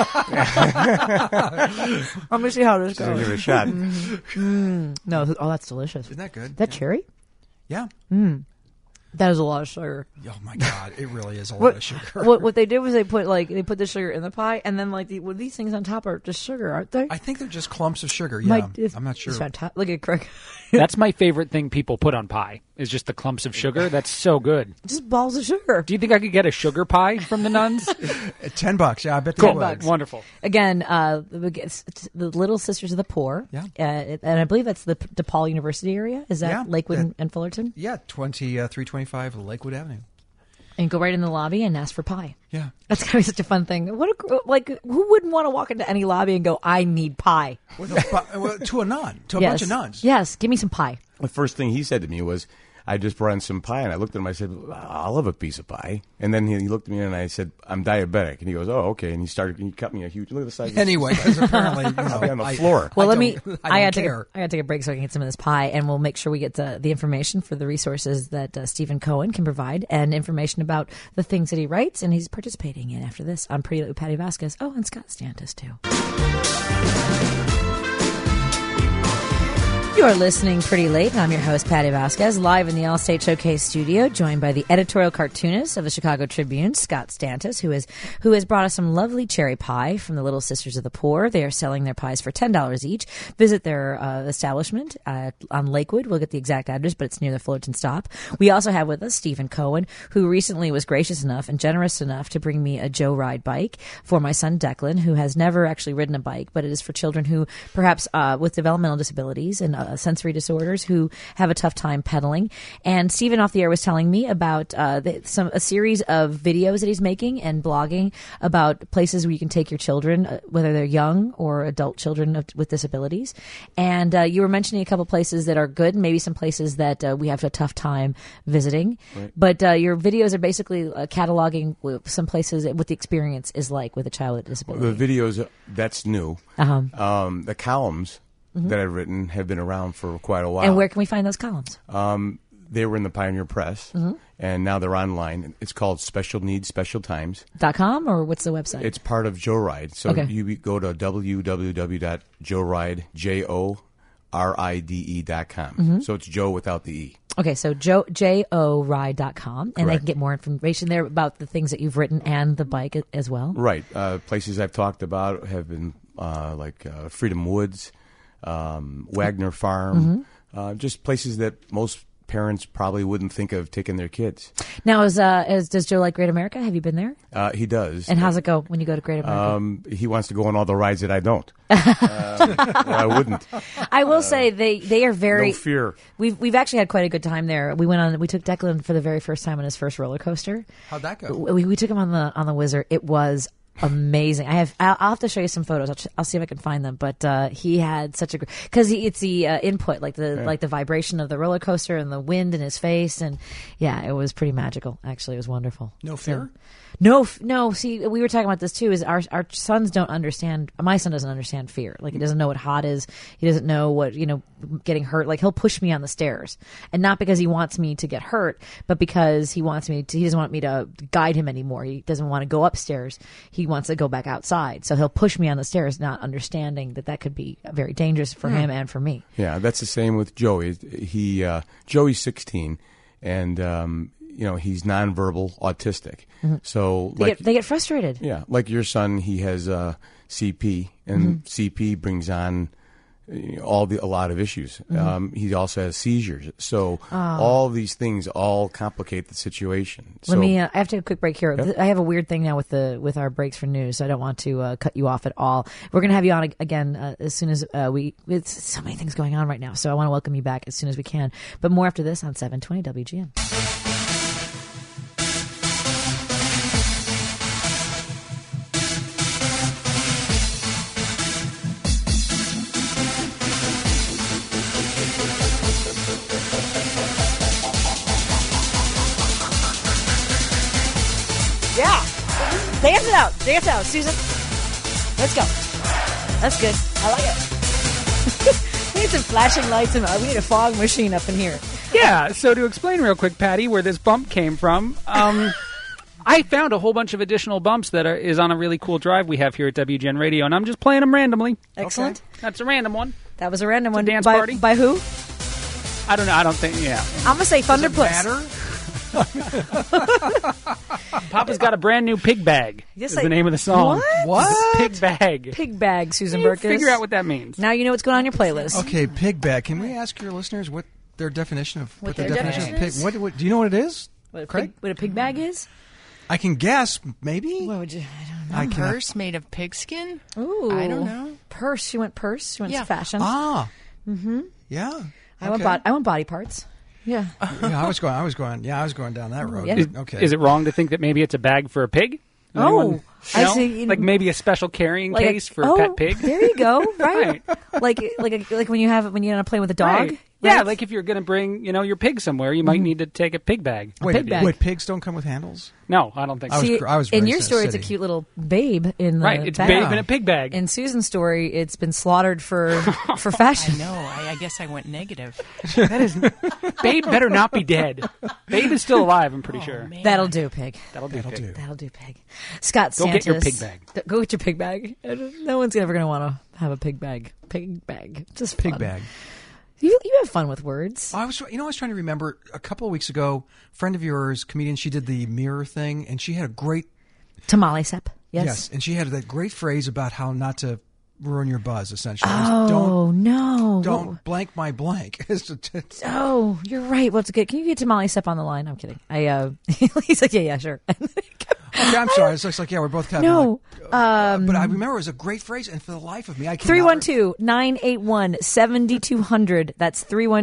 I'm going to see how this goes. Give it a shot. No, that's delicious. Isn't that good? Is that cherry? Yeah. That is a lot of sugar. Oh my God, it really is a lot of sugar. What they did was they put the sugar in the pie, and then these things on top are just sugar, aren't they? I think they're just clumps of sugar. Yeah, I'm not sure. Look at Craig. That's my favorite thing people put on pie is just the clumps of sugar. That's so good. Just balls of sugar. Do you think I could get a sugar pie from the nuns? $10. Yeah, I bet they cool. would. Wonderful. Again, the Little Sisters of the Poor. Yeah. And I believe that's the DePaul University area. Is that Lakewood and Fullerton? Yeah, 325 Lakewood Avenue. And go right in the lobby and ask for pie. Yeah. That's going to be such a fun thing. Who wouldn't want to walk into any lobby and go, I need pie? To a nun. To a bunch of nuns. Yes, give me some pie. The first thing he said to me was, I just brought in some pie, and I looked at him. I said, I'll have a piece of pie. And then he looked at me, and I said, I'm diabetic. And he goes, oh, okay. And he cut me a huge, look at the size. Anyway, because apparently, I'll be on the floor. Well, I got to take a break so I can get some of this pie, and we'll make sure we get the information for the resources that Stephen Cohen can provide, and information about the things that he writes and he's participating in after this on Pretty Late with Patty Vasquez. Oh, and Scott Stantis, too. You are listening Pretty Late, and I'm your host, Patty Vasquez, live in the Allstate Showcase studio, joined by the editorial cartoonist of the Chicago Tribune, Scott Stantis, who has brought us some lovely cherry pie from the Little Sisters of the Poor. They are selling their pies for $10 each. Visit their establishment on Lakewood. We'll get the exact address, but it's near the Fullerton stop. We also have with us Stephen Cohen, who recently was gracious enough and generous enough to bring me a Joe Ride bike for my son Declan, who has never actually ridden a bike, but it is for children who perhaps with developmental disabilities and sensory disorders who have a tough time pedaling. And Stephen off the air was telling me about a series of videos that he's making and blogging about places where you can take your children, whether they're young or adult children with disabilities. And you were mentioning a couple places that are good, and maybe some places that we have a tough time visiting. Right. But your videos are basically cataloging some places what the experience is like with a child with a disability. The videos, that's new. The columns that I've written have been around for quite a while. And where can we find those columns? They were in the Pioneer Press, and now they're online. It's called Special Needs, Special Times. .com, or what's the website? It's part of Joe Ride. So you go to www.joeride.com. So it's Joe without the E. Okay, so JORide.com, and they can get more information there about the things that you've written and the bike as well. Right. Places I've talked about have been like Freedom Woods, Wagner Farm, just places that most parents probably wouldn't think of taking their kids. Now, does Joe like Great America? Have you been there? He does. And how's it go when you go to Great America? He wants to go on all the rides that I don't. I wouldn't. I will say they are very. No fear. We've actually had quite a good time there. We took Declan for the very first time on his first roller coaster. How'd that go? We took him on the Whizzer. It was amazing. I'll have to show you some photos. I'll see if I can find them. But he had such a because it's the input, like the vibration of the roller coaster and the wind in his face, and it was pretty magical. Actually, it was wonderful. No fear. No. See, we were talking about this too. Is our sons don't understand. My son doesn't understand fear. Like he doesn't know what hot is. He doesn't know what getting hurt. Like he'll push me on the stairs, and not because he wants me to get hurt, but because he wants me to. He doesn't want me to guide him anymore. He doesn't want to go upstairs. He wants to go back outside. So he'll push me on the stairs, not understanding that could be very dangerous for him and for me. Yeah, that's the same with Joey. Joey's 16, and he's nonverbal autistic. So they get frustrated. Yeah, like your son, he has CP, and CP brings on a lot of issues. He also has seizures. So all these things all complicate the situation. I have to take a quick break here. Yep. I have a weird thing now with our breaks for news, so I don't want to cut you off at all. We're going to have you on again as soon as it's so many things going on right now, so I want to welcome you back as soon as we can. But more after this on 720 WGN. Dance out, Susan. Let's go. That's good. I like it. We need some flashing lights and we need a fog machine up in here. Yeah, so to explain real quick, Patty, where this bump came from, I found a whole bunch of additional bumps that is on a really cool drive we have here at WGN Radio, and I'm just playing them randomly. Excellent. Okay. That's a random one. That was a random one. Dance party. By who? I don't know. I don't think, I'm going to say Thunderpuss. Papa's got a brand new pig bag. Is the name of the song. What? Pig bag. Pig bag, Susan Burkus. Figure out what that means. Now you know what's going on your playlist. Okay, pig bag. Can we ask your listeners what their definition of what their definition of pig? What do you know what it is? What a pig bag is? I can guess, maybe. What would you? I don't know. Purse made of pigskin? Ooh, I don't know. Purse. She went purse. She went fashion. Ah. Mm-hmm. Yeah. I want body parts. Yeah. I was going down that road. Yeah. Is it wrong to think that maybe it's a bag for a pig? I see. Like maybe a special carrying case for a pet pig. There you go. Right. like when you're on a plane with a dog. Right. Yeah, like if you're going to bring, your pig somewhere, you might need to take a pig bag. Wait, pigs don't come with handles? No, I don't think so. I was in your story, it's a cute little babe in the it's bag. babe in a pig bag. In Susan's story, it's been slaughtered for fashion. I know. I guess I went negative. That is, babe better not be dead. Babe is still alive, I'm pretty sure. Man. That'll do, pig. That'll do pig. Scott Santos. Go get your pig bag. Go get your pig bag. No one's ever going to want to have a pig bag. Pig bag. Just fun. Pig bag. You have fun with words. I was trying to remember a couple of weeks ago, a friend of yours, comedian, she did the mirror thing, and she had a great... Tamale Sep, yes. And she had that great phrase about how not to ruin your buzz, essentially. Don't blank my blank. Oh, you're right. Well, it's good. Can you get Tamale Sep on the line? I'm kidding. He's like, yeah, sure. Okay, I'm sorry. It's like, yeah, we're both kind of No. but I remember it was a great phrase, and for the life of me, I can't. 312-981-7200. That's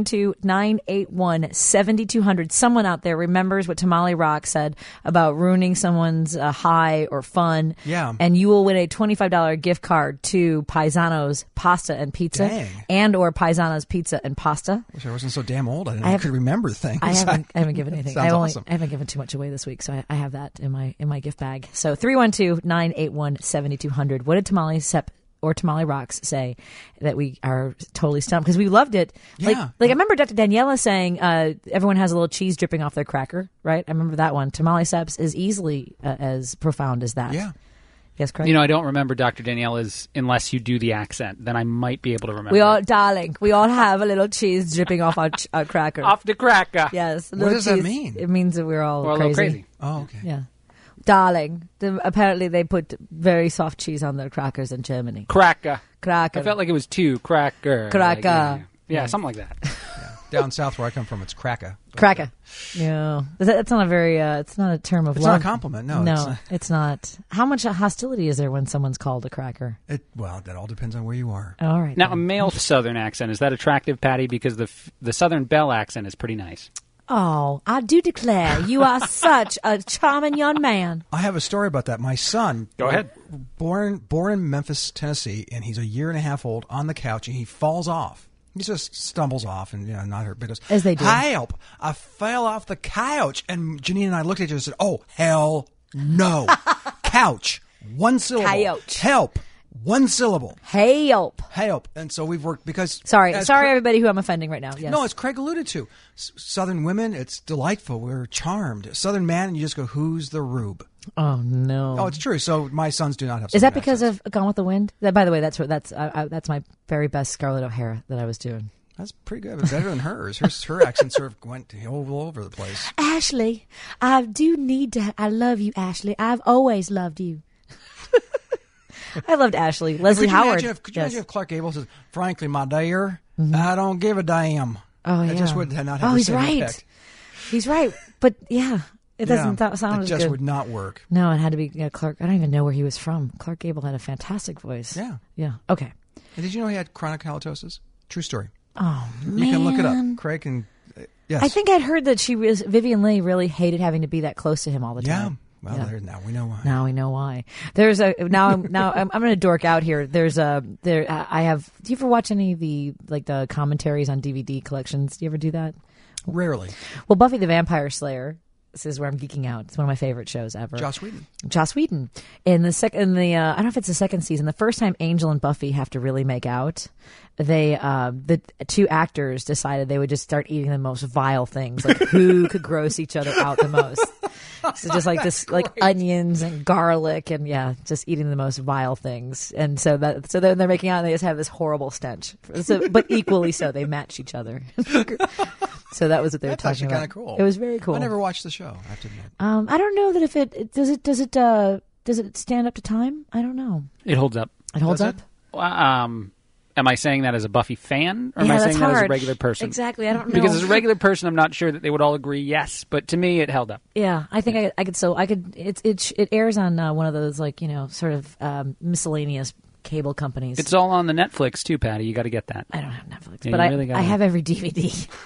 312-981-7200. Someone out there remembers what Tamale Rock said about ruining someone's high or fun. Yeah. And you will win a $25 gift card to Paisano's Pasta and Pizza. Dang. And or Paisano's Pizza and Pasta. Wish I wasn't so damn old. I could remember things. I haven't given anything. Sounds awesome. I haven't given too much away this week, so I have that in my gift bag. So 312-981-7200. What did Tamale Sepp or Tamale Rocks say that we are totally stumped? Because we loved it. Yeah. Like I remember Dr. Daniela saying everyone has a little cheese dripping off their cracker, right? I remember that one. Tamale Sepp's is easily as profound as that. Yeah. Yes, Craig? You know, I don't remember Dr. Daniela's unless you do the accent. Then I might be able to remember. We all have a little cheese dripping off our cracker. Off the cracker. Yes. What does that cheese. mean? It means that we're all We're a little crazy. Oh, okay. Yeah. Darling. Apparently they put very soft cheese on their crackers in Germany. Cracker. Cracker. I felt like it was two. Cracker. Cracker. Like, yeah, something like that. Down south where I come from, it's cracker. Cracker. Yeah. That's not a very, it's not a term of It's love. not a compliment, no. No, it's not. How much hostility is there when someone's called a cracker? Well, that all depends on where you are. All right. Now, then. a male Southern accent, is that attractive, Patty? Because the Southern Belle accent is pretty nice. Oh, I do declare you are such a charming young man. I have a story about that. My son, Go ahead. born in Memphis, Tennessee, and he's a year and a half old on the couch, and he falls off. He just stumbles off and not hurt. Because as they do. Help! I fell off the couch, and Janine and I looked at each other and said, "Oh hell no!" Couch, one syllable. Couch. Help, one syllable. Help. Help. And so we've worked because Sorry, everybody who I'm offending right now. Yes. No, as Craig alluded to, Southern women, it's delightful. We're charmed. Southern man, you just go, "Who's the rube?" Oh no. Oh, it's true. So my sons do not have. Is that Southern because accents. of Gone with the Wind? By the way, that's my very best Scarlett O'Hara that I was doing. That's pretty good. But better than hers. Her accent sort of went all over the place. Ashley, I do need to. I love you, Ashley. I've always loved you. I loved Ashley. Leslie Howard. Could you imagine if Clark Gable says, "Frankly, my dear, I don't give a damn." Oh yeah. It just would not have the he's same right. effect. He's right. But yeah. It doesn't sound It as just good. would not work. No, it had to be Clark. I don't even know where he was from. Clark Gable had a fantastic voice. Yeah. Yeah. Okay. And did you know he had chronic halitosis? True story. Oh, man. You can look it up. Craig can. Yes. I think I'd heard that Vivian Leigh really hated having to be that close to him all the time. Well, now we know why. Now we know why. There's I'm going to dork out here. I have. Do you ever watch any of the commentaries on DVD collections? Do you ever do that? Rarely. Well, Buffy the Vampire Slayer. This is where I'm geeking out. It's one of my favorite shows ever. Joss Whedon. In the I don't know if it's the second season. The first time Angel and Buffy have to really make out, they the two actors decided they would just start eating the most vile things, like who could gross each other out the most. So just like this, like onions and garlic, and just eating the most vile things. And so then they're making out, and they just have this horrible stench. But equally so, they match each other. So that was what they were talking about. Kind of cool. It was very cool. I never watched the show, I have to admit. I don't know that if does it stand up to time? I don't know. It holds up. It holds up? Am I saying that as a Buffy fan, or am I that's saying that as a hard. regular person? Exactly, I don't know. Because as a regular person, I'm not sure that they would all agree yes, but to me, it held up. Yeah, I think I could. So I could. It airs on one of those sort of miscellaneous cable companies. It's all on the Netflix too, Patty. You got to get that. I don't have Netflix, Yeah, but really I have every DVD.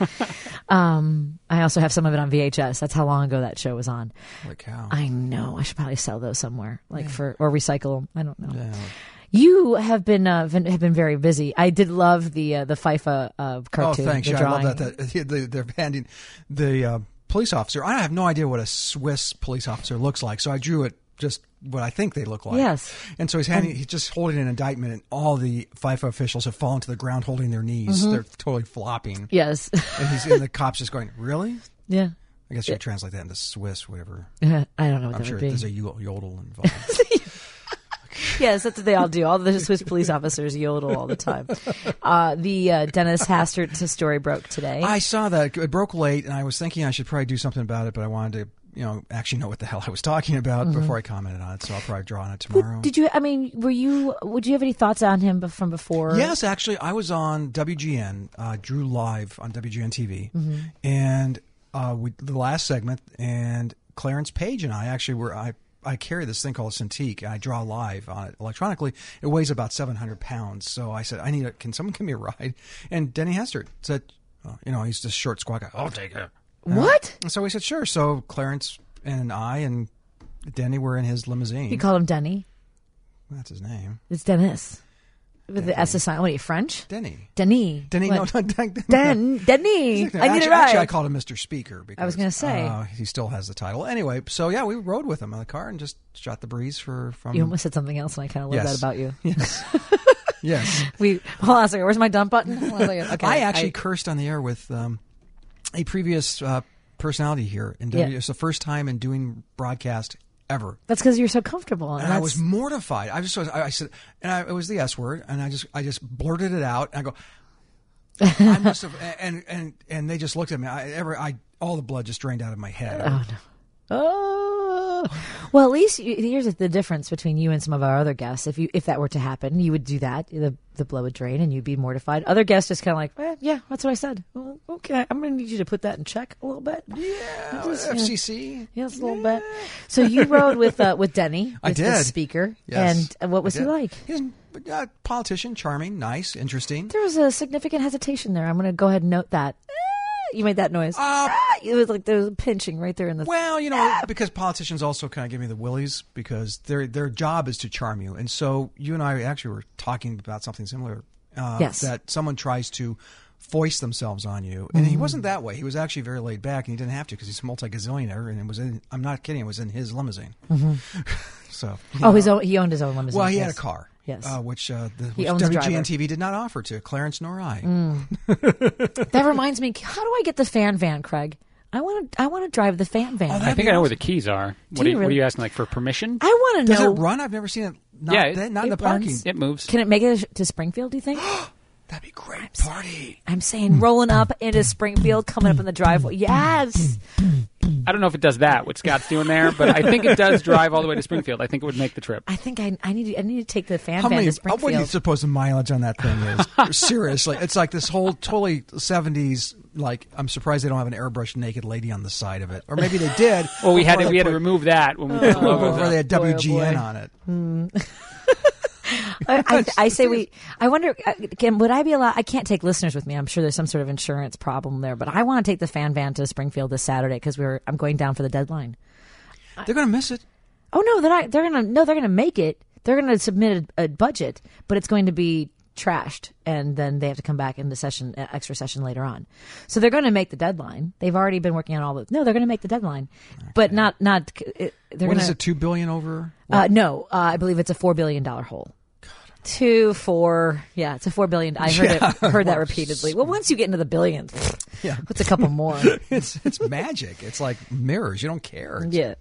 I also have some of it on VHS. That's how long ago that show was on. Holy cow! I know. I should probably sell those somewhere, or recycle them. I don't know. Yeah. You have been very busy. I did love the FIFA cartoon. Oh, thanks. The Yeah, drawing. I love that. They're handing the police officer. I have no idea what a Swiss police officer looks like, so I drew it just what I think they look like. Yes. And so he's just holding an indictment, and all the FIFA officials have fallen to the ground holding their knees. Mm-hmm. They're totally flopping. Yes. And the cop's just going, "Really?" Yeah. I guess you could translate that into Swiss, whatever. I don't know what I'm that sure would be. there's a yodel involved. Yes, that's what they all do. All the Swiss police officers yodel all the time. The Dennis Hastert story broke today. I saw that. It broke late, and I was thinking I should probably do something about it, but I wanted to, actually know what the hell I was talking about before I commented on it, so I'll probably draw on it tomorrow. Would you have any thoughts on him from before? Yes, actually, I was on WGN, Drew Live on WGN TV, and the last segment, and Clarence Page and I actually were, I I carry this thing called a Cintiq, and I draw live on it electronically. It weighs about 700 pounds. So I said, can someone give me a ride? And Denny Hastert said, he's this short, squat guy. I'll take it. What? And so we said, sure. So Clarence and I and Denny were in his limousine. You call him Denny? That's his name. It's Dennis. With the S silent. What are you, French? Denny. Denny. Denny, what? no, Denny. I need a ride. Actually, I called him Mr. Speaker because I was going to say. He still has the title. Anyway, so yeah, we rode with him in the car and just shot the breeze from. You almost said something else, and I kind of love that about you. Yes. Yes. Hold on a second. Where's my dump button? Okay. I actually cursed on the air with a previous personality here. And it's the first time in doing broadcast ever. That's because you're so comfortable. And I was mortified. I said, it was the S word, and I just blurted it out. And I go, I must have, and they just looked at me. All the blood just drained out of my head. Oh no. Oh, well, at least here's the difference between you and some of our other guests. If that were to happen, you would do that. The blood would drain and you'd be mortified. Other guests just kind of like, yeah, that's what I said. Well, okay, I'm going to need you to put that in check a little bit. Yeah, FCC. Yes, a little bit. So you rode with Denny. I did. The speaker. Yes. And what was he like? He's a politician, charming, nice, interesting. There was a significant hesitation there. I'm going to go ahead and note that. You made that noise. It was like there was a pinching right there in the. Well, because politicians also kind of give me the willies because their job is to charm you, and so you and I actually were talking about something similar. Yes. That someone tries to foist themselves on you, and he wasn't that way. He was actually very laid back, and he didn't have to because he's a multi-gazillionaire, and it was in. I'm not kidding. It was in his limousine. Mm-hmm. So. He owned his own limousine. Well, he had a car. Yes. Which WGN-TV did not offer to Clarence nor I. That reminds me, how do I get the fan van, Craig? I want to drive the fan van. I think I know where the keys are. What are you asking, like, for permission? I want to know. Does it run? I've never seen it. Not in the parking. It moves. Can it make it to Springfield, do you think? That'd be great party. I'm saying rolling up into Springfield, coming up in the driveway. Yes. I don't know if it does that, what Scott's doing there, but I think it does drive all the way to Springfield. I think it would make the trip. I think I need to take the fan van to Springfield. What do you suppose the mileage on that thing is? Seriously, it's like this whole totally 70s. Like, I'm surprised they don't have an airbrushed naked lady on the side of it, or maybe they did. Well, we had to remove that when we put the logo. Before they had WGN on it. I say I wonder, would I be allowed? I can't take listeners with me. I'm sure there's some sort of insurance problem there, but I want to take the fan van to Springfield this Saturday because I'm going down for the deadline. They're going to miss it. Oh no, they're going to make it. They're going to submit a budget, but it's going to be trashed, and then they have to come back into extra session later on. So they're going to make the deadline. They've already been working on all the. No, they're going to make the deadline, but not. What is it? $2 billion over? No, I believe it's a $4 billion hole. It's a $4 billion. I heard that repeatedly. Well, once you get into the billions, what's a couple more? It's magic. It's like mirrors. You don't care.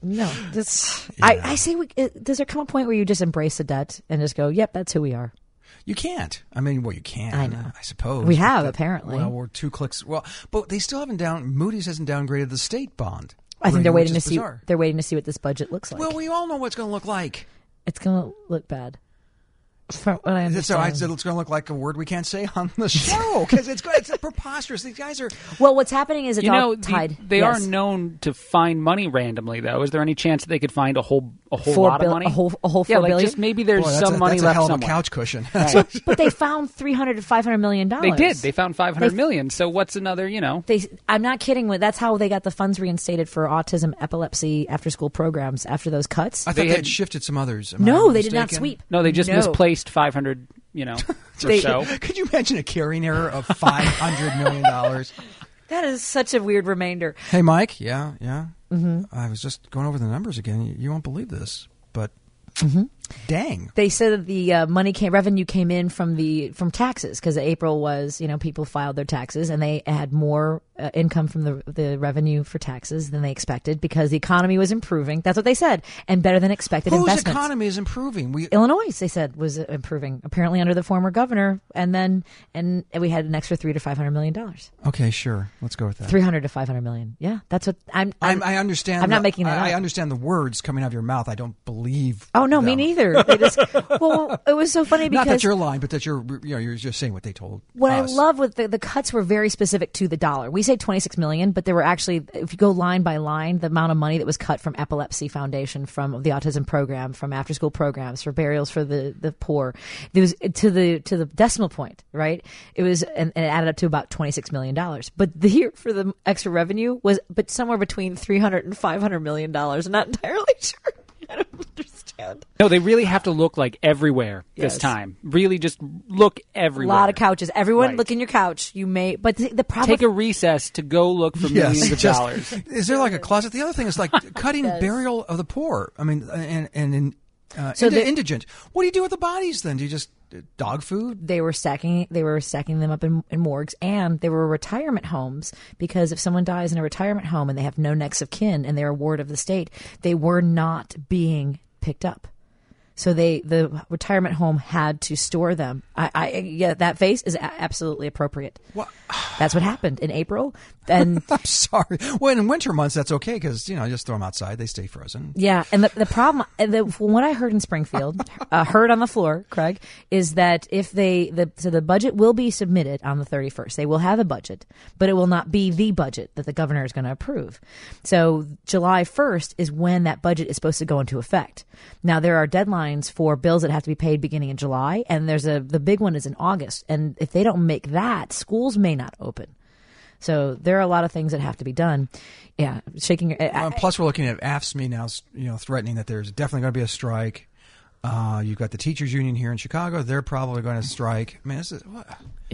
I say, does there come a point where you just embrace the debt and just go, yep, that's who we are? You can't. I mean, well, you can. I know. I suppose we have apparently. Well, we're 2 clicks. Well, but they still haven't Moody's hasn't downgraded the state bond. I think they're waiting to see. They're waiting to see what this budget looks like. Well, we all know what it's going to look like. It's going to look bad. From what I understand. So I said it's going to look like a word we can't say on the show because it's preposterous. These guys are. Well, what's happening is it's all tied. They are known to find money randomly, though. Is there any chance that they could find a whole lot of money? A whole $4 billion? Just maybe there's some money left somewhere. That's a hell of a couch cushion. Right. But they found $300 to $500 million. They did. They found $500 million. So what's another? I'm not kidding. That's how they got the funds reinstated for autism, epilepsy, after-school programs after those cuts. I thought they had shifted some others. No, they did not sweep. No, they just misplaced 500. Could you imagine a carrying error of $500 million? That is such a weird remainder. Hey, Mike. Yeah. Mm-hmm. I was just going over the numbers again. You won't believe this, but dang. They said that the revenue came in from taxes because April was, people filed their taxes and they had more income from the revenue for taxes than they expected because the economy was improving. That's what they said, and better than expected investments. Whose economy is improving? Illinois, they said, was improving apparently under the former governor, and we had an extra $300 to $500 million. Okay, sure, let's go with that. $300 to $500 million. Yeah, that's what I understand. I'm not making that up. I understand the words coming out of your mouth. I don't believe. Oh no, them. Me either. They just, well, it was so funny because not that you're lying, but that you're just saying what they told what us. I love with the cuts were very specific to the dollar. We say $26 million, but there were actually, if you go line by line, the amount of money that was cut from Epilepsy Foundation, from the autism program, from after school programs, for burials for the poor, it was to the decimal point, right? It was, and it added up to about $26 million. But the year for the extra revenue was, but somewhere between $300 and $500 million. I'm not entirely sure. I don't understand. No, they really have to look like everywhere this time. Really just look everywhere. A lot of couches. Everyone Right. look in your couch. You may, but the problem. Take a recess to go look for millions of dollars. Is there like a closet? The other thing is like cutting burial of the poor. I mean, So indigent. What do you do with the bodies then? Do you just dog food? They were stacking them up in morgues, and they were retirement homes, because if someone dies in a retirement home and they have no next of kin and they're a ward of the state, they were not being picked up. So the retirement home had to store them. Yeah, that face is absolutely appropriate. What? That's what happened in April. And I'm sorry. Well, in winter months, that's okay because just throw them outside; they stay frozen. Yeah, and the problem, from what I heard in Springfield, heard on the floor, Craig, is that if so the budget will be submitted on the 31st. They will have a budget, but it will not be the budget that the governor is going to approve. So July 1st is when that budget is supposed to go into effect. Now there are deadlines for bills that have to be paid beginning in July, and the big one is in August. And if they don't make that, schools may not open. So there are a lot of things that have to be done. Yeah, shaking. Plus, we're looking at AFSCME now, threatening that there's definitely going to be a strike. You've got the teachers union here in Chicago; they're probably going to strike. I mean, this is what?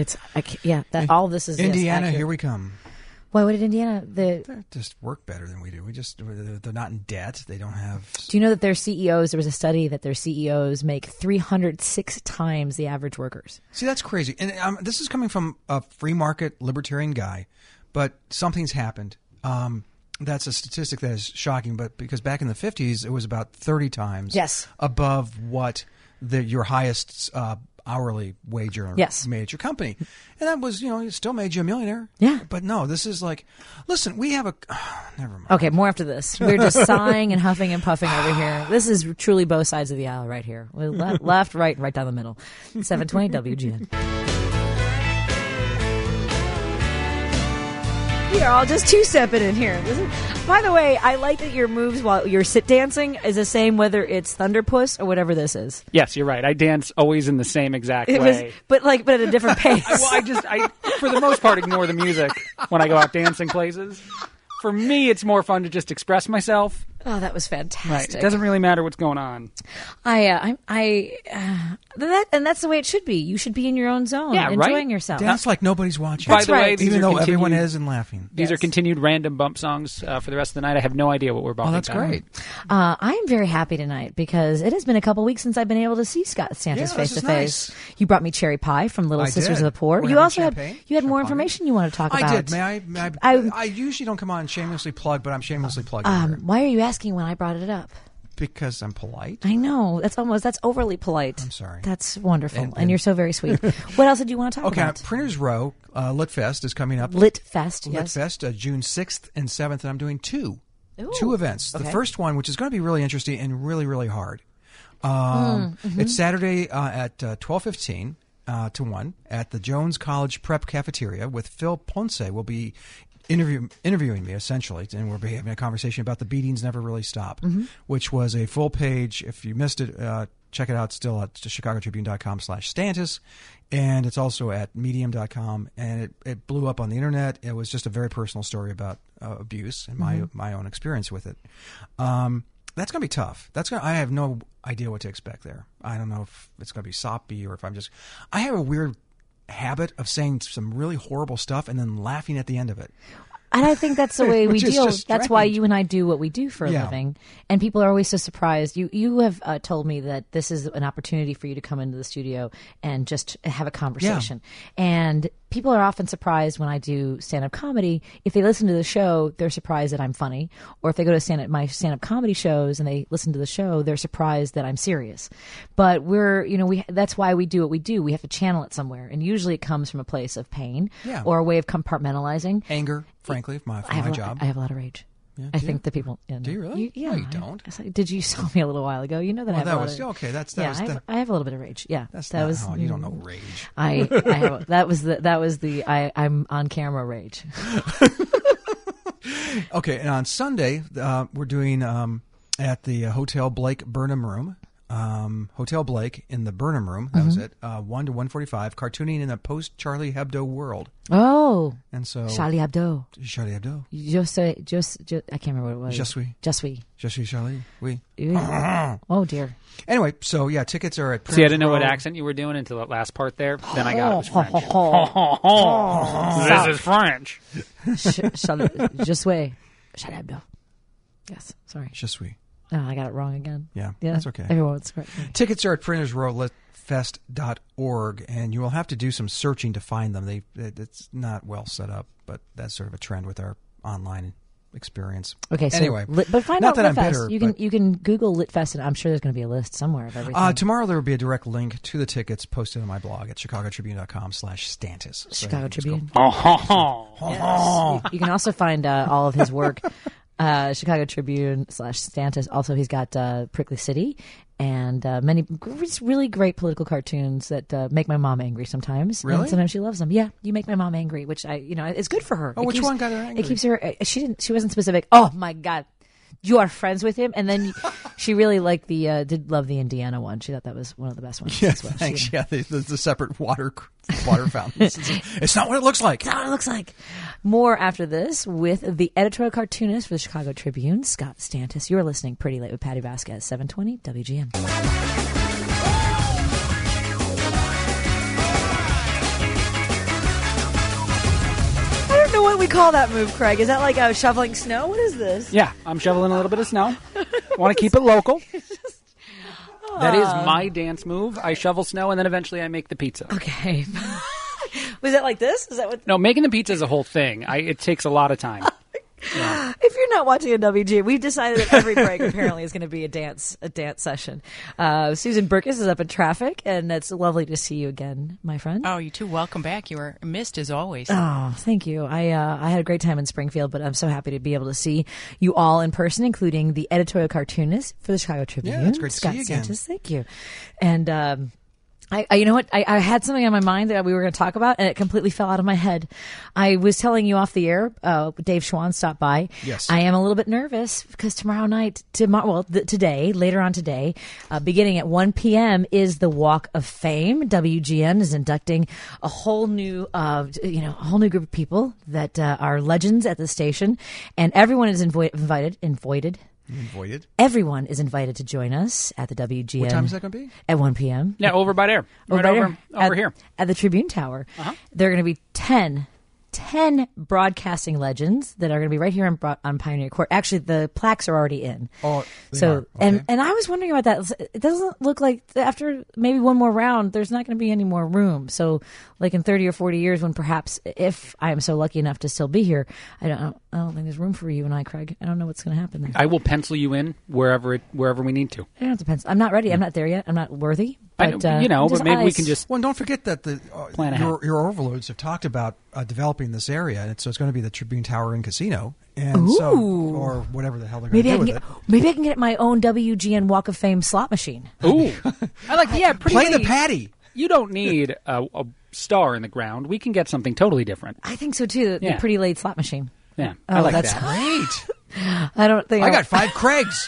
All this is Indiana. Yes, here we come. Why? What did Indiana? They just work better than we do. They're not in debt. They don't have. Do you know that their CEOs? There was a study that their CEOs make 306 times the average workers. See, that's crazy. And this is coming from a free market libertarian guy, but something's happened. That's a statistic that is shocking. But because back in the 50s, it was about 30 times above what your highest hourly wage earner made at your company. And that was, it still made you a millionaire. Yeah. But no, this is like, listen, we have never mind. Okay, more after this. We're just sighing and huffing and puffing over here. This is truly both sides of the aisle right here. Left, right, right down the middle. 720 WGN. We are all just two-stepping in here. By the way, I like that your moves while you're sit dancing is the same whether it's Thunderpuss or whatever this is. Yes, you're right. I dance always in the same exact way. But at a different pace. I for the most part, ignore the music when I go out dancing places. For me, it's more fun to just express myself. Oh, that was fantastic. Right. It doesn't really matter what's going on. And that's the way it should be. You should be in your own zone, enjoying yourself. Dance like nobody's watching. By the way, even though everyone is and laughing. These are continued random bump songs for the rest of the night. I have no idea what we're bumping. Oh, that's great. I am very happy tonight because it has been a couple weeks since I've been able to see Scott Santos face to face. You brought me cherry pie from Little Sisters of the Poor. You also had more information you want to talk about. I did. May I usually don't come on and shamelessly plug, but I'm shamelessly plugging here. Why are you asking when I brought it up? Because I'm polite. I know. That's overly polite. I'm sorry. That's wonderful. And you're so very sweet. What else did you want to talk about? Okay, Printers Row, LitFest is coming up. LitFest, yes. LitFest, June 6th and 7th, and I'm doing two events. Okay. The first one, which is going to be really interesting and really, really hard. It's Saturday at 12:15 to 1 at the Jones College Prep Cafeteria with Phil Ponce. Will be interviewing me, essentially, and we'll be having a conversation about The Beatings Never Really Stop, which was a full page. If you missed it, check it out still at chicagotribune.com/Stantis, and it's also at medium.com, and it blew up on the internet. It was just a very personal story about abuse and my own experience with it. That's going to be tough. I have no idea what to expect there. I don't know if it's going to be soppy or if I have a weird habit of saying some really horrible stuff and then laughing at the end of it. And I think that's the way we deal. That's why you and I do what we do for a living. And people are always so surprised. You have told me that this is an opportunity for you to come into the studio and just have a conversation. Yeah. And people are often surprised when I do stand-up comedy. If they listen to the show, they're surprised that I'm funny. Or if they go to my stand-up comedy shows and they listen to the show, they're surprised that I'm serious. But that's why we do what we do. We have to channel it somewhere. And usually it comes from a place of pain or a way of compartmentalizing. Anger, frankly, for my job. I have a lot of rage. I think the people. Yeah, do you really? Yeah, no, you don't. Did you saw me a little while ago? You know that I have that a lot was of, okay. That yeah, was I have a little bit of rage. Yeah, that was. You don't know rage. I have, that was the I'm on camera rage. Okay, and on Sunday we're doing at the Hotel Blake Burnham Room. Hotel Blake in the Burnham Room. That was it. 1 to 1:45. Cartooning in a post Charlie Hebdo world. Oh, and so Charlie Hebdo. Charlie Hebdo. Just I can't remember what it was. Je suis Charlie. Oui. Oh dear. Anyway, so yeah, tickets are at. See, I didn't know what accent you were doing until that last part there. Then I got it was French. This is French. Je suis Charlie Hebdo. Yes, sorry. Je suis. Oh, I got it wrong again. Yeah, that's okay. Everyone's correct. Tickets are at printersrowfest.org, and you will have to do some searching to find them. It's not well set up, but that's sort of a trend with our online experience. Okay, so anyway, but find not out that Litfest. I'm bitter. You can Google Litfest, and I'm sure there's going to be a list somewhere of everything. Tomorrow there will be a direct link to the tickets posted on my blog at chicagotribune.com/Stantis. Chicago Tribune. Yes. You can also find all of his work. Chicago Tribune/Stantis. Also, he's got Prickly City and many really great political cartoons that make my mom angry sometimes. Really? And sometimes she loves them. Yeah, you make my mom angry, which it's good for her. Oh, which one got her angry? It keeps her. She wasn't specific. Oh my God. You are friends with him, and then she really liked did love the Indiana one. She thought that was one of the best ones. Yeah, thanks. The separate water fountains. It's not what it looks like. It's not what it looks like. More after this with the editorial cartoonist for the Chicago Tribune, Scott Stantis. You're listening Pretty Late with Patty Vasquez, 720 WGN. I don't know what we call that move, Craig. Is that like shoveling snow? What is this? Yeah, I'm shoveling a little bit of snow. Want to keep it local. That is my dance move. I shovel snow, and then eventually I make the pizza. Okay. Was it like this? Is that what? No, making the pizza is a whole thing. It takes a lot of time. Yeah. If you're not watching a WG, we've decided that every break apparently is going to be a dance session. Susan Burkus is up in traffic, and it's lovely to see you again, my friend. Oh, you too. Welcome back. You were missed as always. Oh, thank you. I had a great time in Springfield, but I'm so happy to be able to see you all in person, including the editorial cartoonist for the Chicago Tribune. Yeah, it's great to Scott see you again. Santos. Thank you. And you know what? I had something on my mind that we were going to talk about, and it completely fell out of my head. I was telling you off the air. Dave Schwann stopped by. Yes. I am a little bit nervous because today, later on today, beginning at 1 p.m. is the Walk of Fame. WGN is inducting a whole new group of people that are legends at the station, and everyone is invited. Everyone is invited to join us at the WGN. What time is that going to be? At 1 p.m. Yeah, over by there. Over here. At the Tribune Tower. Uh-huh. There are going to be 10 broadcasting legends that are going to be right here on Pioneer Court. Actually, the plaques are already in. Oh, so okay. And I was wondering about that. It doesn't look like after maybe one more round, there's not going to be any more room. So, like in 30 or 40 years, when perhaps if I am so lucky enough to still be here, I don't think there's room for you and I, Craig. I don't know what's going to happen there. I will pencil you in wherever we need to. I don't have to pencil. I'm not ready. I'm not there yet. I'm not worthy. But, but maybe we can just. Well, don't forget that plan ahead. Your overlords have talked about developing this area, and so it's going to be the Tribune Tower and Casino, and or whatever the hell they're going to do with it. Maybe I can get my own WGN Walk of Fame slot machine. Ooh, I like. Yeah, play the Patty. You don't need a star in the ground. We can get something totally different. I think so too. The Pretty Late slot machine. Yeah, I like that's that. Great. I don't think I got 5 Craigs.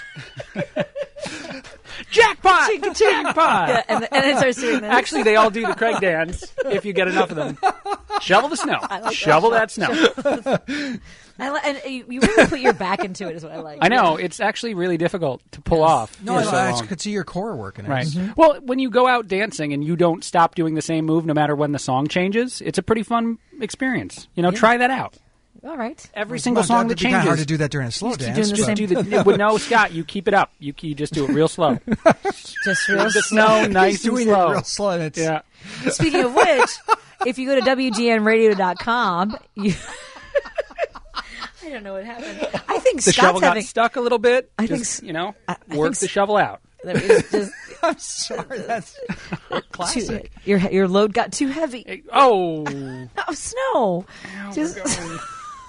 Jackpot! Jackpot! Yeah, and it starts doing this. Actually, they all do the Craig dance if you get enough of them. Shovel the snow. Shovel that snow. And you really put your back into it is what I like. I know. It's actually really difficult to pull off. No, I could see your core working. Right. Mm-hmm. Well, when you go out dancing and you don't stop doing the same move no matter when the song changes, it's a pretty fun experience. Try that out. All right. Every single song that changes. It's hard to do that during a slow dance. No, Scott, you keep it up. You just do it real slow. Just real the snow, nice He's doing and slow. It real slow. And yeah. Speaking of which, if you go to WGNradio.com, I don't know what happened. I think the Scott's shovel got stuck a little bit. I just, think work the shovel out. I'm sorry, that's classic. Your load got too heavy. Oh, snow.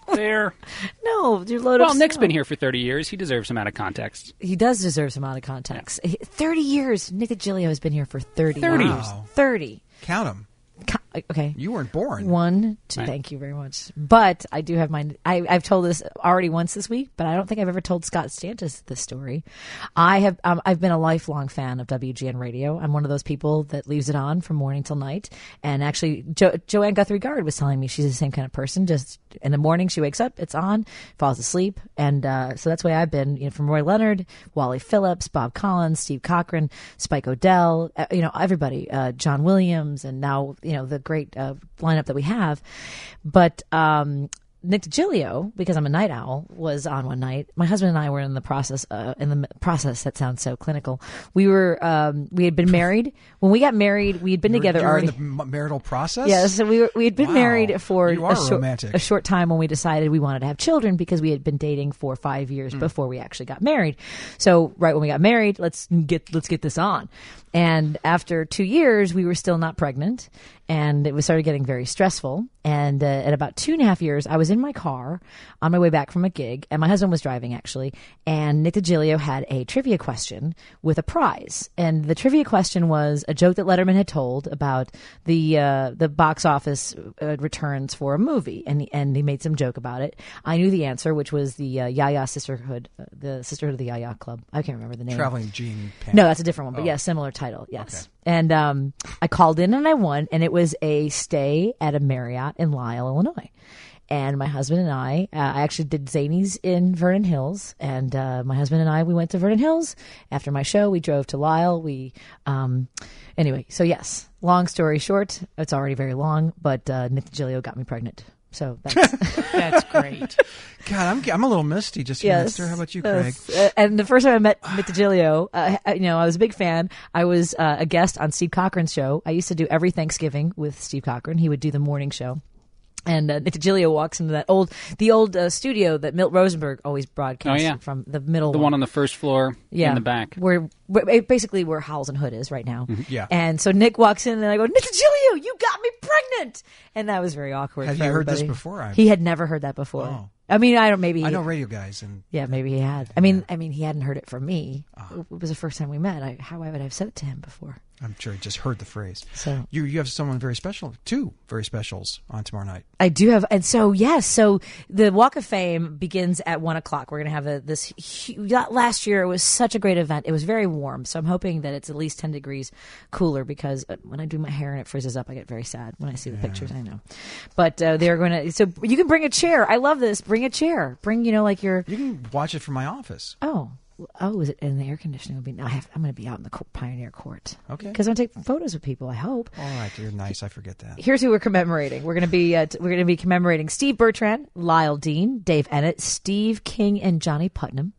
There. No, you're loaded. Well, Nick's been here for 30 years. He deserves some out of context. He does deserve some out of context. 30 years. Nick DiGilio has been here for 30 30. years. Wow. 30. Count them. Okay. You weren't born. 1, 2. Right. Thank you very much. But I do have mine. I've told this already once this week, but I don't think I've ever told Scott Stantis this story. I've been a lifelong fan of WGN Radio. I'm one of those people that leaves it on from morning till night. And actually, Joanne Guthrie Guard was telling me she's the same kind of person. Just in the morning, she wakes up, it's on, falls asleep, and so that's the way I've been. You know, from Roy Leonard, Wally Phillips, Bob Collins, Steve Cochran, Spike O'Dell. Everybody, John Williams, and now the great lineup that we have. But Nick DiGilio, because I'm a night owl, was on one night. My husband and I were in the process. That sounds so clinical. We had been married. When we got married, we had been together already. In the marital process? Yeah, so we had been married for romantic. a short time when we decided we wanted to have children because we had been dating for 5 years before we actually got married. So right when we got married, let's get this on. And after 2 years, we were still not pregnant, and it started getting very stressful. And at about 2.5 years, I was in my car on my way back from a gig, and my husband was driving actually. And Nick DiGilio had a trivia question with a prize, and the trivia question was a joke that Letterman had told about the box office returns for a movie, and he made some joke about it. I knew the answer, which was the Yaya Sisterhood, the Sisterhood of the Yaya Club. I can't remember the name. Traveling Gene Pan. No, that's a different one, but similar title, yes. Okay. And I called in and I won, and it was a stay at a Marriott in Lisle, Illinois. And my husband and I actually did Zanies in Vernon Hills, and my husband and I, we went to Vernon Hills. After my show, we drove to Lisle. Anyway, so yes, long story short, it's already very long, but Nick DiGilio got me pregnant. So that's great. God, I'm a little misty just from that story. How about you, Craig? And the first time I met Nick DiGilio, I was a big fan. I was a guest on Steve Cochran's show. I used to do every Thanksgiving with Steve Cochran. He would do the morning show. And Nick DiGilio walks into the old studio that Milt Rosenberg always broadcast from the middle. The one on the first floor in the back. Where basically where Howells and Hood is right now. Mm-hmm. Yeah. And so Nick walks in and I go, Nick DiGilio, you got me pregnant. And that was very awkward. Had for you everybody. heard this before? He had never heard that before. Oh. I mean, I know radio guys, and maybe he had. I mean, he hadn't heard it from me. It was the first time we met. How I would have said it to him before. I'm sure he just heard the phrase. So you have someone very special, 2 very specials on tomorrow night. I do have, and so yes, so the Walk of Fame begins at 1:00. We're going to have this. Last year it was such a great event. It was very warm, so I'm hoping that it's at least 10 degrees cooler because when I do my hair and it frizzes up, I get very sad when I see the pictures. I know, but they're going to. So you can bring a chair. I love this. Bring a chair. Bring You can watch it from my office. Oh, is it in the air conditioning? I'm going to be out in the Pioneer Court. Okay. Because I'm taking photos with people. I hope. All right, you're nice. I forget that. Here's who we're commemorating. We're going to be commemorating Steve Bertrand, Lyle Dean, Dave Ennett, Steve King, and Johnny Putnam.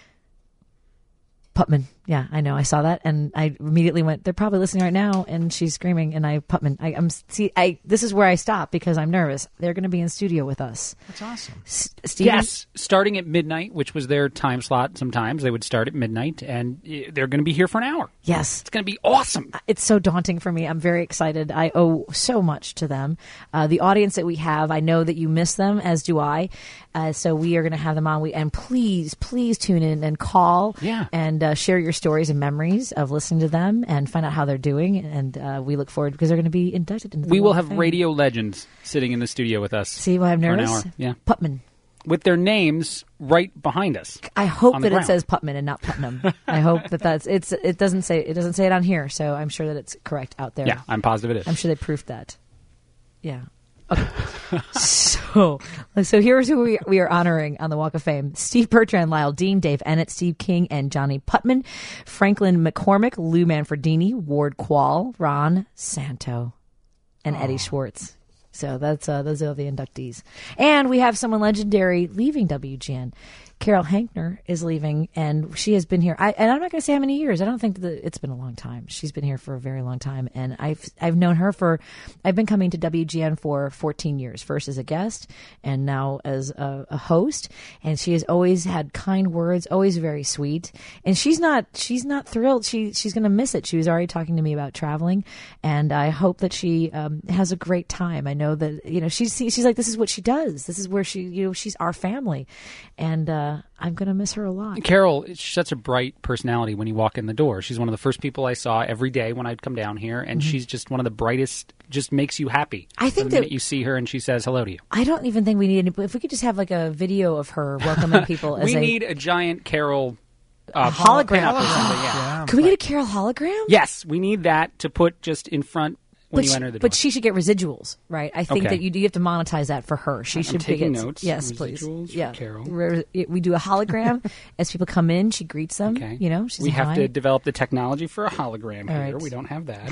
Putman. Yeah, I know. I saw that, and I immediately went. They're probably listening right now, and she's screaming. And Putman. This is where I stop because I'm nervous. They're going to be in studio with us. That's awesome. Steve. Yes, starting at midnight, which was their time slot. Sometimes they would start at midnight, and they're going to be here for an hour. Yes, it's going to be awesome. It's so daunting for me. I'm very excited. I owe so much to them. The audience that we have, I know that you miss them, as do I. So we are going to have them on. And please tune in and call. Yeah. And share your stories and memories of listening to them and find out how they're doing. And we look forward because they're going to be inducted into the We will Walk of have Fame. Radio legends sitting in the studio with us. See why I'm nervous? For an hour. Yeah. Putman. With their names right behind us. I hope that ground. it says Putman and not Putnam. I hope that's it doesn't say it on here, so I'm sure that it's correct out there. Yeah, I'm positive it is. I'm sure they proofed that. Yeah. Okay. So here's who we are honoring on the Walk of Fame: Steve Bertrand, Lyle Dean, Dave Ennett, Steve King, and Johnny Putman, Franklin McCormick, Lou Manfredini, Ward Quall, Ron Santo, and Eddie Schwartz. So those are the inductees. And we have someone legendary leaving WGN. Carol Hankner is leaving, and she has been here. And I'm not going to say how many years. I don't think that it's been a long time. She's been here for a very long time, and I've known her I've been coming to WGN for 14 years. First as a guest, and now as a host. And she has always had kind words, always very sweet. And she's not thrilled. She's going to miss it. She was already talking to me about traveling, and I hope that she has a great time. I know that she's like, this is what she does. This is where she's our family, and I'm going to miss her a lot. Carol is such a bright personality when you walk in the door. She's one of the first people I saw every day when I'd come down here, and she's just one of the brightest, just makes you happy. I think the minute you see her and she says hello to you. I don't even think we need any, if we could just have like a video of her welcoming people. We need a giant Carol hologram. Yeah. Can we get a Carol hologram? Yes, we need that to put just in front when you enter the door. But she should get residuals, right? I think that you have to monetize that for her. She should take notes. Yes, residuals please. Yeah, Carol. We do a hologram as people come in. She greets them. Okay. She's we have to develop the technology for a hologram here. Right. We don't have that.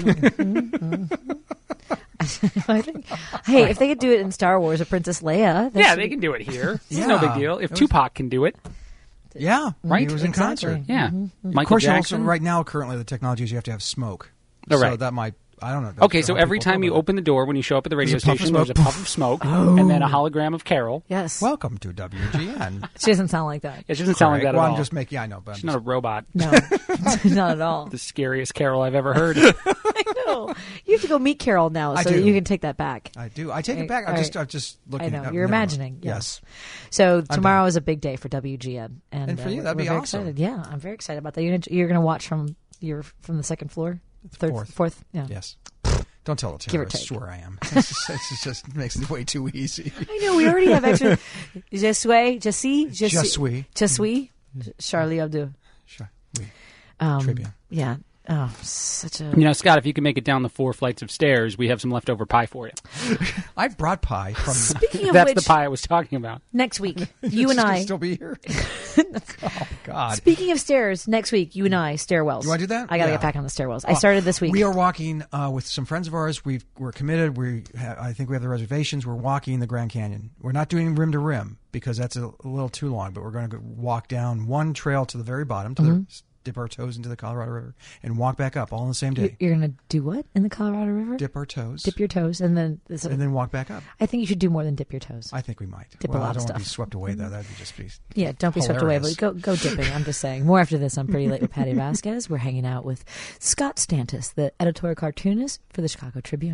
I think, if they could do it in Star Wars or Princess Leia, they can do it here. It's no big deal. If Tupac can do it. Yeah, right. He was in concert. Yeah, Michael Michael Jackson. Right now, currently, the technology is you have to have smoke. Right. So that might. I don't know. Okay, so every time you open the door, when you show up at the radio station, there's a puff of smoke, and then a hologram of Carol. Yes. Welcome to WGN. She doesn't sound like that. Yeah, she doesn't sound like that at all. I'm just making. I know, but she's not a robot. No, not at all. The scariest Carol I've ever heard. I know. You have to go meet Carol now, so you can take that back. I do. I take it back. I'm just looking. I know. You're imagining. Yes. So tomorrow is a big day for WGN, and for you, that'd be awesome. Excited. Yeah, I'm very excited about that. You're going to watch from the second floor, fourth. Yeah. Yes. Don't tell it to her. I swear I am. It just makes it way too easy. I know. We already have extra. Je suis. Charlie Hebdo. Tribune. Yeah. Oh, such a... Scott, if you can make it down the 4 flights of stairs, we have some leftover pie for you. I've brought pie from... Speaking of That's which, the pie I was talking about. Next week, you and I... still be here? Oh, God. Speaking of stairs, next week, you and I, stairwells. You want to do that? I got to get back on the stairwells. I started this week. We are walking with some friends of ours. We're committed. I think we have the reservations. We're walking the Grand Canyon. We're not doing rim to rim because that's a little too long, but we're going to walk down one trail to the very bottom to dip our toes into the Colorado River and walk back up all on the same day. You're going to do what in the Colorado River? Dip our toes. Dip your toes and then walk back up. I think you should do more than dip your toes. I think we might. Dip a lot I don't of want stuff. to be swept away though. That'd just be don't be swept away. But go dipping. I'm just saying. More after this on Pretty Late with Patty Vasquez. We're hanging out with Scott Stantis, the editorial cartoonist for the Chicago Tribune.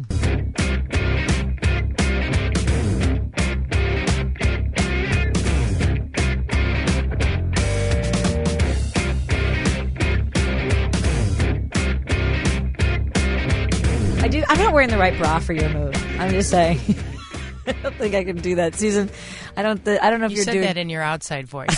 I'm not wearing the right bra for your move. I'm just saying. I don't think I can do that, Susan. I don't know if you you're said doing that in your outside voice.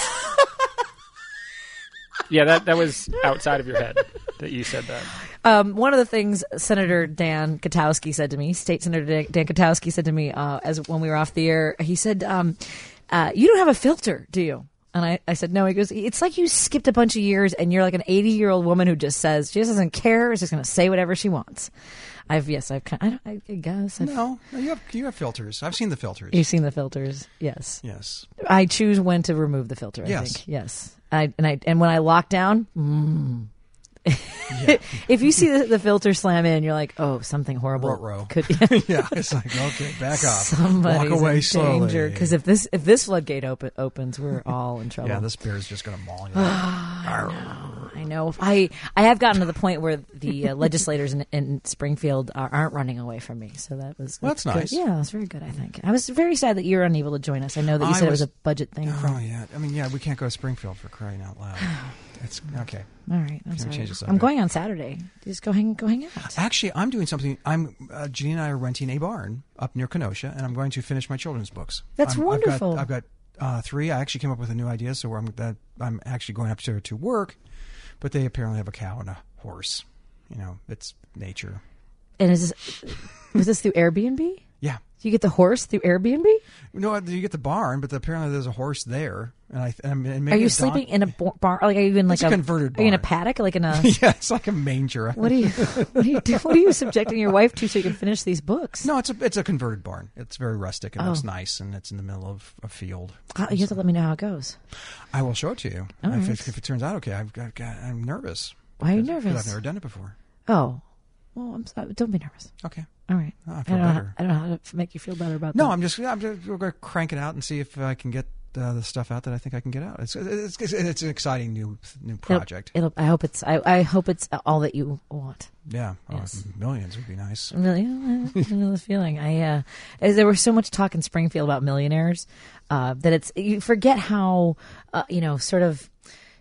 Yeah, that was outside of your head that you said that. One of the things Senator Dan Katowski said to me, State Senator Dan Katowski said to me when we were off the air, he said, you don't have a filter, do you? And I said, no. He goes, it's like you skipped a bunch of years and you're like an 80-year-old woman who just says, she just doesn't care, is just going to say whatever she wants. I guess. No, you have filters. I've seen the filters. You've seen the filters, yes. Yes. I choose when to remove the filter, I think. Yes. And when I lock down, if you see the filter slam in, you're like, oh, something horrible could. Yeah, it's like, okay, back off. Somebody's walk away in slowly. danger because if this floodgate opens, we're all in trouble. Yeah, this bear is just going to maul you. I know. I have gotten to the point where the legislators in Springfield aren't running away from me, so that's nice. Yeah, that's very good. I think I was very sad that you were unable to join us. I know that you said it was a budget thing. We can't go to Springfield for crying out loud. It's okay. All right, I'm sorry. Change the subject. I'm going on Saturday. Just go hang out. Actually, I'm doing something. Jeannie and I are renting a barn up near Kenosha, and I'm going to finish my children's books. That's wonderful. I've got 3. I actually came up with a new idea, so I'm actually going up to work, but they apparently have a cow and a horse. It's nature. And was this through Airbnb? Yeah. You get the horse through Airbnb? No, you get the barn, but apparently there's a horse there. And maybe are you sleeping in a barn? Like, are you in like a converted barn? Are you in a paddock? Like in a? Yeah, it's like a manger. What are you subjecting your wife to so you can finish these books? No, it's a converted barn. It's very rustic and looks nice, and it's in the middle of a field. You have to let me know how it goes. I will show it to you if it turns out okay. I'm nervous. Why are you nervous? Because I've never done it before. Oh, well, don't be nervous. Okay. All right. I feel better. I don't know how to make you feel better about that. No, I'm just going to crank it out and see if I can get the stuff out that I think I can get out. It's an exciing new project. I hope it's all that you want. Yeah, yes. Millions would be nice. Million, I know the feeling. There was so much talk in Springfield about millionaires that you forget how sort of.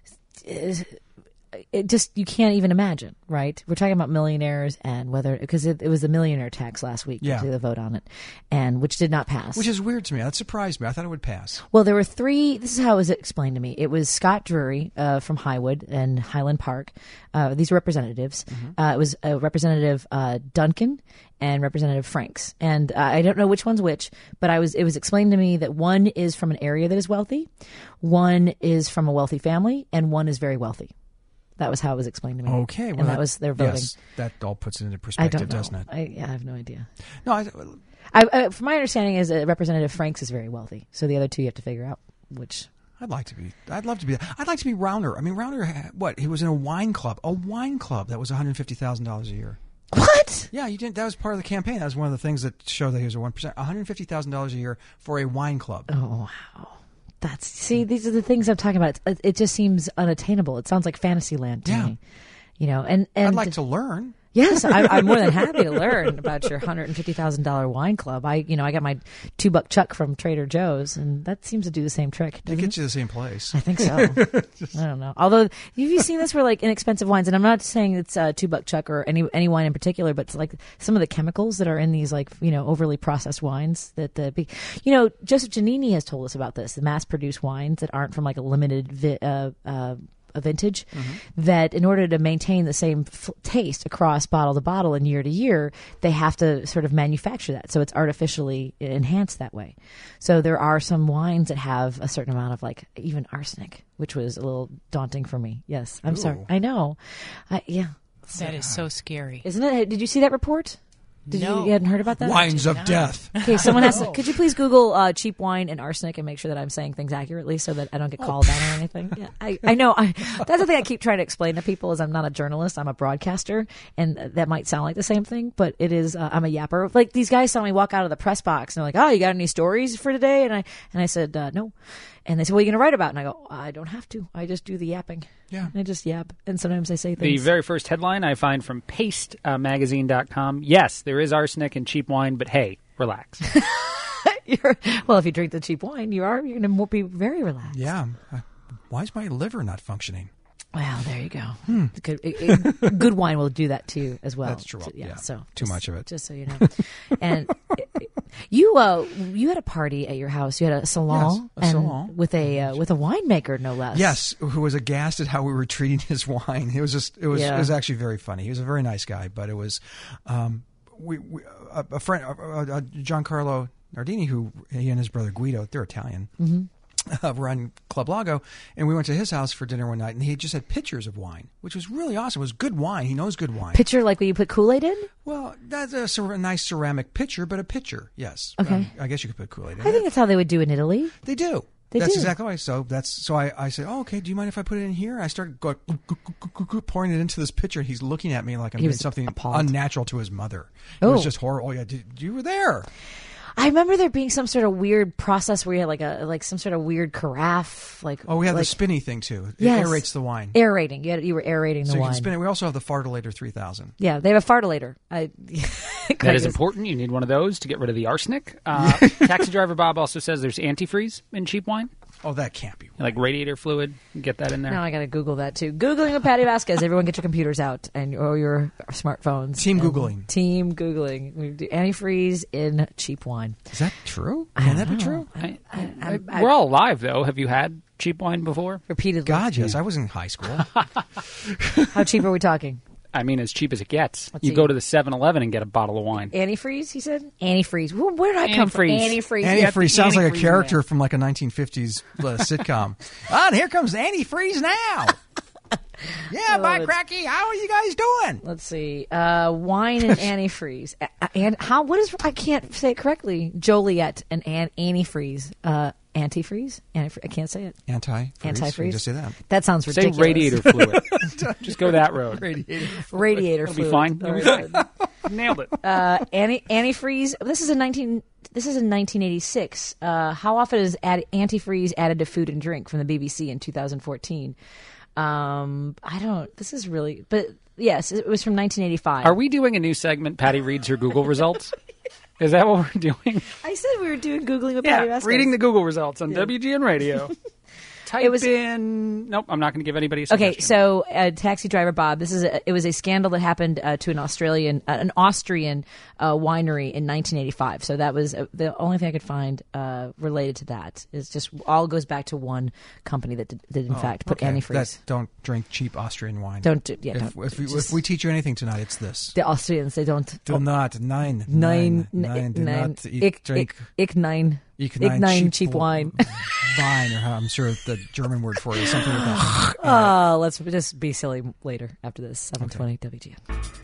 It just, you can't even imagine, right? We're talking about millionaires and because it was the millionaire tax last week. Yeah. The vote on it, and which did not pass. Which is weird to me. That surprised me. I thought it would pass. Well, there were three. This is how it was explained to me. It was Scott Drury from Highwood and Highland Park. These are representatives. Mm-hmm. It was Representative Duncan and Representative Franks. And I don't know which one's which, but it was explained to me that one is from an area that is wealthy, one is from a wealthy family, and one is very wealtly. That was how it was explained to me. Okay. Well, and that was their voting. Yes, that all puts it into perspective, doesn't it? I have no idea. No, from my understanding is Representative Franks is very wealthy. So the other two you have to figure out which. I'd like to be Rauner. I mean, Rauner, he was in a wine club that was $150,000 a year. What? Yeah, you didn't. That was part of the campaign. That was one of the things that showed that he was a 1%. $150,000 a year for a wine club. Oh, wow. These are the things I'm talking about. It just seems unattainable. It sounds like Fantasyland to me. And I'd like to learn. Yes, I'm more than happy to learn about your $150,000 wine club. I got my $2 chuck from Trader Joe's, and that seems to do the same trick. It gets you the same place. I think so. I don't know. Although, have you seen this for like inexpensive wines? And I'm not saying it's $2 chuck or any wine in particular, but it's like some of the chemicals that are in these overly processed wines that Joseph Giannini has told us about this. The mass-produced wines that aren't from like a limited a vintage, that in order to maintain the same taste across bottle to bottle and year to year, they have to sort of manufacture that. So it's artificially enhanced that way. So there are some wines that have a certain amount of like even arsenic, which was a little daunting for me. Yes. I'm sorry. I know. Yeah. That is so scary. Isn't it? Did you see that report? No. You hadn't heard about that? Wines of death. Okay, someone has to. Could you please Google cheap wine and arsenic and make sure that I'm saying things accurately so that I don't get called out or anything? Yeah, I know. That's the thing I keep trying to explain to people is I'm not a journalist. I'm a broadcaster, and that might sound like the same thing, but it is. I'm a yapper. Like these guys saw me walk out of the press box and they're like, "Oh, you got any stories for today?" And I said, "No." And they said, "What are you going to write about?" And I go, "I don't have to. I just do the yapping." Yeah. I just yap. And sometimes I say things. The very first headline I find from pastemagazine.com. Yes, there is arsenic in cheap wine, but hey, relax. Well, if you drink the cheap wine, you're going to be very relaxed. Yeah. Why is my liver not functioning? Well, there you go. Good wine will do that too, as well. That's true. Yeah. So too much of it. Just so you know. And you had a party at your house. You had a salon, salon with a winemaker, no less. Yes, who was aghast at how we were treating his wine. It was actually very funny. He was a very nice guy, but it was a friend, Giancarlo Nardini, who he and his brother Guido, they're Italian. Mm-hmm. We're on Club Lago, and we went to his house for dinner one night, and he just had pitchers of wine, which was really awesome. It was good wine. He knows good wine. Pitcher like when you put Kool-Aid in? Well, that's a nice ceramic pitcher, but a pitcher, yes. Okay. I guess you could put Kool-Aid in. I think that's how they would do in Italy. They do. That's exactly right. So I said, "Oh, okay. Do you mind if I put it in here?" And I started going, pouring it into this pitcher, and he's looking at me like I'm doing something unnatural to his mother. It was just horrible. Oh, yeah, you were there. I remember there being some sort of weird process where you had like some sort of weird carafe. We had the spinny thing too. It aerates the wine. Aerating. You were aerating the wine. So you can spin it. We also have the Fartolator 3000. Yeah, they have a Fartolator. That is important. You need one of those to get rid of the arsenic. Taxi driver Bob also says there's antifreeze in cheap wine. Oh, that can't be right. Like radiator fluid. Get that in there. Now I got to Google that too. Googling with Patty Vasquez. Everyone get your computers out or your smartphones. Team Googling. We do antifreeze in cheap wine. Is that true? Can that be true? We're all alive, though. Have you had cheap wine before? Repeatedly. God, yes. I was in high school. How cheap are we talking? I mean, as cheap as it gets. Let's You see. go to the 7-Eleven and get a bottle of wine. Antifreeze, he said? Antifreeze. Where did I come from? Antifreeze. Antifreeze. Antifreeze sounds like a antifreeze character from like a 1950s sitcom. And here comes antifreeze now. Yeah, bye, it. Cracky. How are you guys doing? Let's see. Wine and antifreeze. And how? What is? I can't say it correctly. Joliet and antifreeze. Antifreeze. I can't say it. Antifreeze. Antifreeze. Just say that. That sounds Say ridiculous. radiator fluid. Just go that road. Radiator It'll be fluid. fine. All You'll be right. Nailed it. Antifreeze. This is in 1986. How often is antifreeze added to food and drink from the BBC in 2014? I don't. This is really. But yes, it was from 1985. Are we doing a new segment? Patty reads her Google results. Is that what we're doing? I said we were doing Googling with Patty Yeah, Vasquez. reading the Google results on WGN Radio. Type in. Nope, I'm not going to give anybody a suggestion. Okay, so taxi driver Bob. It was a scandal that happened to an Austrian winery in 1985. So that was the only thing I could find related to that. Is just all goes back to one company that did in fact put antifreeze. Don't drink cheap Austrian wine. If we teach you anything tonight, it's this. The Austrians, they don't. Do not nine. Do not eat, drink. Ich nein cheap wine. Wine, or I'm sure the German word for it is something like that. Let's just be silly later after this. 720 WGN.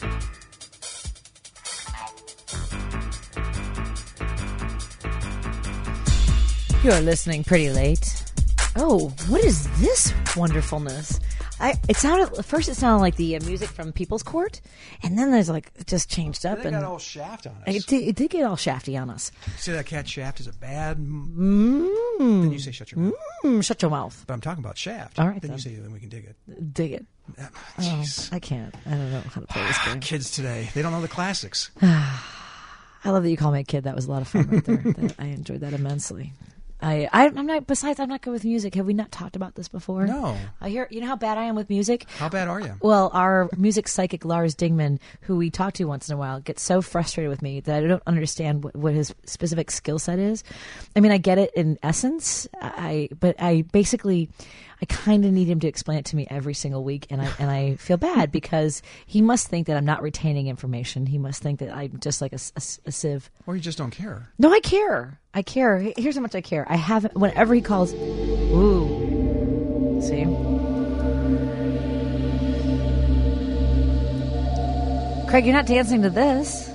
You're listening pretty late. Oh, what is this wonderfulness? It sounded like the music from People's Court, and then there's like it just changed up. They got all shaft on us. It did get all shafty on us. You say that cat shaft is a bad. Then you say shut your mouth. Shut your mouth. But I'm talking about shaft. All right, then you say then we can dig it. Dig it. Jeez. I can't. I don't know how to play this game. Kids today, they don't know the classics. I love that you call me a kid. That was a lot of fun right there. I enjoyed that immensely. I'm not. Besides, I'm not good with music. Have we not talked about this before? No. You know how bad I am with music. How bad are you? Well, our music psychic Lars Dingman, who we talk to once in a while, gets so frustrated with me that I don't understand what his specific skill set is. I mean, I get it in essence, but I kind of need him to explain it to me every single week, and I feel bad because he must think that I'm not retaining information. He must think that I'm just like a sieve. Or you just don't care. No, I care. I care. Here's how much I care. I have whenever he calls. Ooh, see. Craig, you're not dancing to this.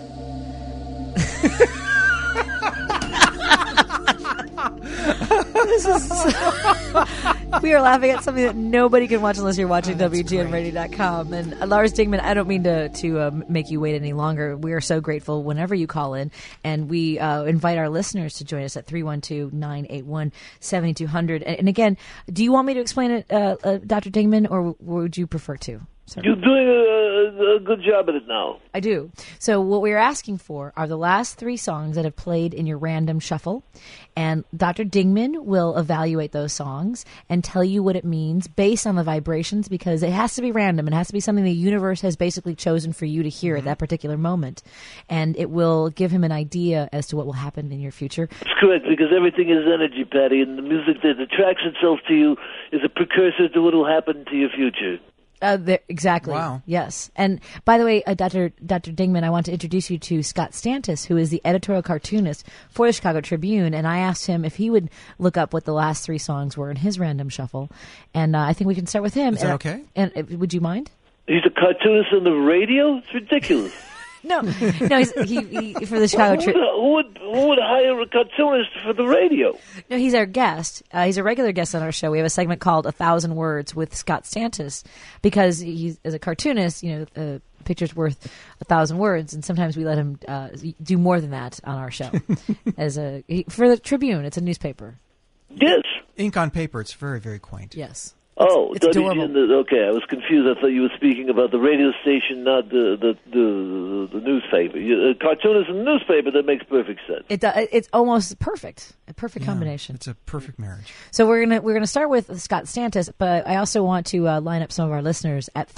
We are laughing at something that nobody can watch unless you're watching WGNradio.com. And Lars Dingman, I don't mean to make you wait any longer. We are so grateful whenever you call in, and we invite our listeners to join us at 312-981-7200. And again, do you want me to explain it, Dr. Dingman, or would you prefer to? Sorry. You're doing a good job at it now. I do. So what we're asking for are the last 3 songs that have played in your random shuffle, and Dr. Dingman will evaluate those songs and tell you what it means based on the vibrations, because it has to be random. It has to be something the universe has basically chosen for you to hear at that particular moment, and it will give him an idea as to what will happen in your future. That's correct, because everything is energy, Patty, and the music that attracts itself to you is a precursor to what will happen to your future. Exactly. Wow. Yes. And by the way, Dr. Dingman, I want to introduce you to Scott Stantis, who is the editorial cartoonist for the Chicago Tribune. And I asked him if he would look up what the last 3 songs were in his random shuffle. And I think we can start with him. Is that okay? And would you mind? He's a cartoonist on the radio? It's ridiculous. No, he for the Chicago Tribune. Who would hire a cartoonist for the radio? No, he's our guest. He's a regular guest on our show. We have a segment called 1,000 Words with Scott Stantis, because he's, as a cartoonist, a picture's worth 1,000 words, and sometimes we let him do more than that on our show. For the Tribune, it's a newspaper. Yes. Ink on paper. It's very, very quaint. Yes. Oh, it's adorable. Okay, I was confused. I thought you were speaking about the radio station, not the newspaper. A cartoonist in the newspaper, that makes perfect sense. It's almost perfect. A perfect combination. It's a perfect marriage. So we're gonna start with Scott Stantis, but I also want to line up some of our listeners at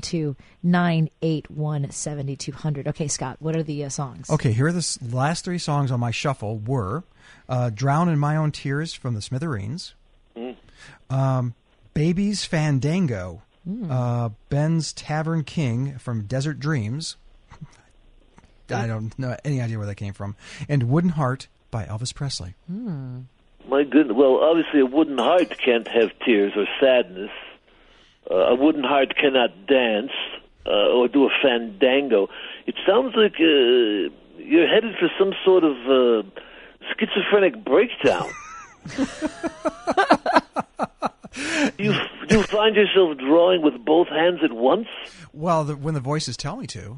312-981-7200. Okay, Scott, what are the songs? Okay, here are the last 3 songs on my shuffle were Drown in My Own Tears from the Smithereens, Baby's Fandango Ben's Tavern King from Desert Dreams. I don't know any idea where that came from. And Wooden Heart by Elvis Presley. My goodness. Well, obviously a wooden heart can't have tears or sadness. A wooden heart cannot dance or do a fandango. It sounds like you're headed for some sort of schizophrenic breakdown. Do you find yourself drawing with both hands at once? Well, when the voices tell me to.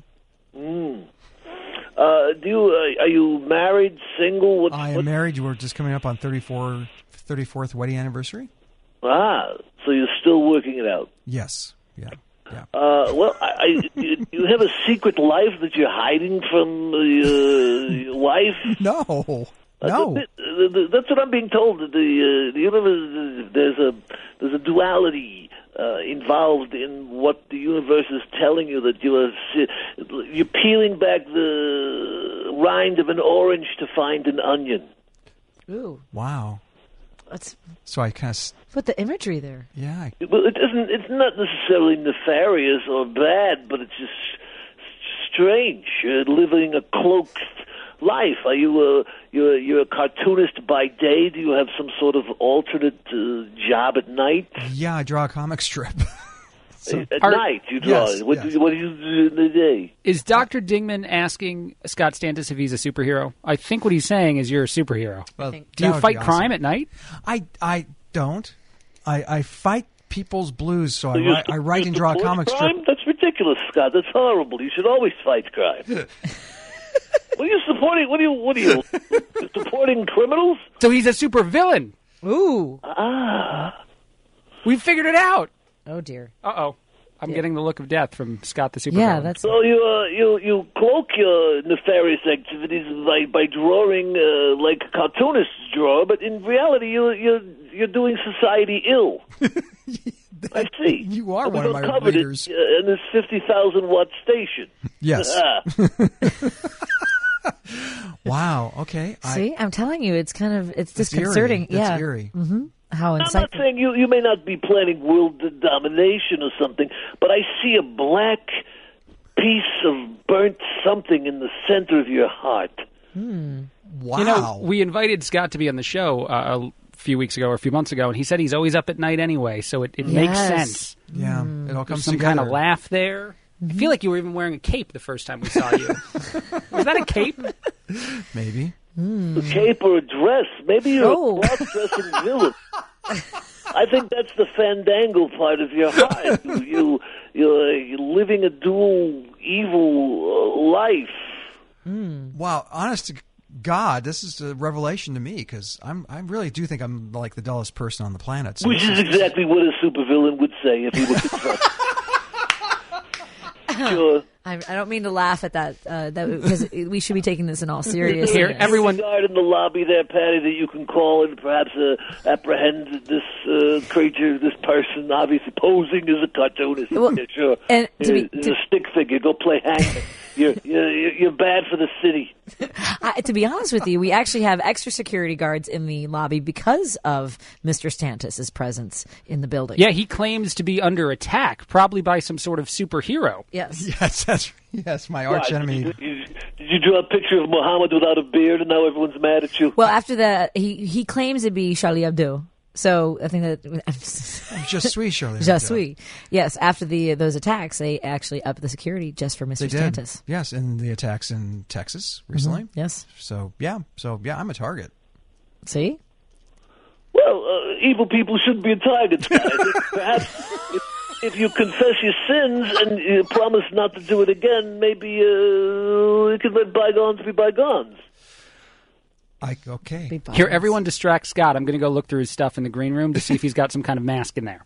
Are you married, single? I am married. We're just coming up on 34th wedding anniversary. So you're still working it out? Yes. Yeah. Well, you have a secret life that you're hiding from your wife? No. That's what I'm being told. The universe, there's a duality involved in what the universe is telling you, that you're peeling back the rind of an orange to find an onion. Ooh! Wow. So I kind of put the imagery there. Yeah. Well, it isn't. It's not necessarily nefarious or bad, but it's just strange. You're living a cloaked life. Are you you're a cartoonist by day? Do you have some sort of alternate job at night? Yeah, I draw a comic strip. At night you draw. Yes, What do you do in the day? Is Dr. Dingman asking Scott Stantis if he's a superhero? I think what he's saying is you're a superhero. Well, do you fight crime at night? I don't. I fight people's blues, so So I write and draw a comic strip. Crime? That's ridiculous, Scott. That's horrible. You should always fight crime. What are you supporting? What are you supporting criminals? So he's a super villain. Ooh. We figured it out. Oh dear. Uh-oh. I'm getting the look of death from Scott the superhero. Yeah, that's. So you cloak your nefarious activities by drawing like cartoonists draw, but in reality you're doing society ill. I see. You are and one of my covered readers. In this 50,000 watt station. Yes. Wow. Okay. See, I'm telling you, it's It's disconcerting. eerie. Yeah. That's eerie. Mm-hmm. How I'm not insightful. saying you may not be planning world domination or something, but I see a black piece of burnt something in the center of your heart. Wow. You know, we invited Scott to be on the show a few weeks ago or a few months ago, and he said he's always up at night anyway, so it makes sense. Yeah, it all comes There's some together. kind of laugh there. I feel like you were even wearing a cape the first time we saw you. Was that a cape? Maybe. A cape or a dress. Maybe you're a cross-dressing villain. I think that's the fandango part of your heart. You're living a dual evil life. Wow, honest to God, this is a revelation to me because I really do think I'm like the dullest person on the planet. So Which is exactly what a supervillain would say if he were confronted. Sure. I don't mean to laugh at that because we should be taking this in all seriousness. Here, everyone. Guard in the lobby there, Patty, that you can call and perhaps apprehend this creature, this person, obviously posing as a cartoonist. Well, Yeah, sure. and It's a stick figure. Go play hangman. You're bad for the city. To be honest with you, we actually have extra security guards in the lobby because of Mr. Stantis' presence in the building. Yeah, he claims to be under attack, probably by some sort of superhero. Yes. Yes, my arch enemy. Did you draw a picture of Muhammad without a beard, and now everyone's mad at you? Well, after that, he claims to be Charlie Hebdo. So I think that Je suis Charlie Je Hebdo. suis. Yes, after those attacks, they actually upped the security just for Mr. They did. Stantis. Yes, and the attacks in Texas recently. Mm-hmm. Yes. So yeah, I'm a target. See? Well, evil people shouldn't be a target, guys. Perhaps if you confess your sins and you promise not to do it again, maybe you can let bygones be bygones. Okay. Here, everyone distract Scott. I'm going to go look through his stuff in the green room to see if he's got some kind of mask in there.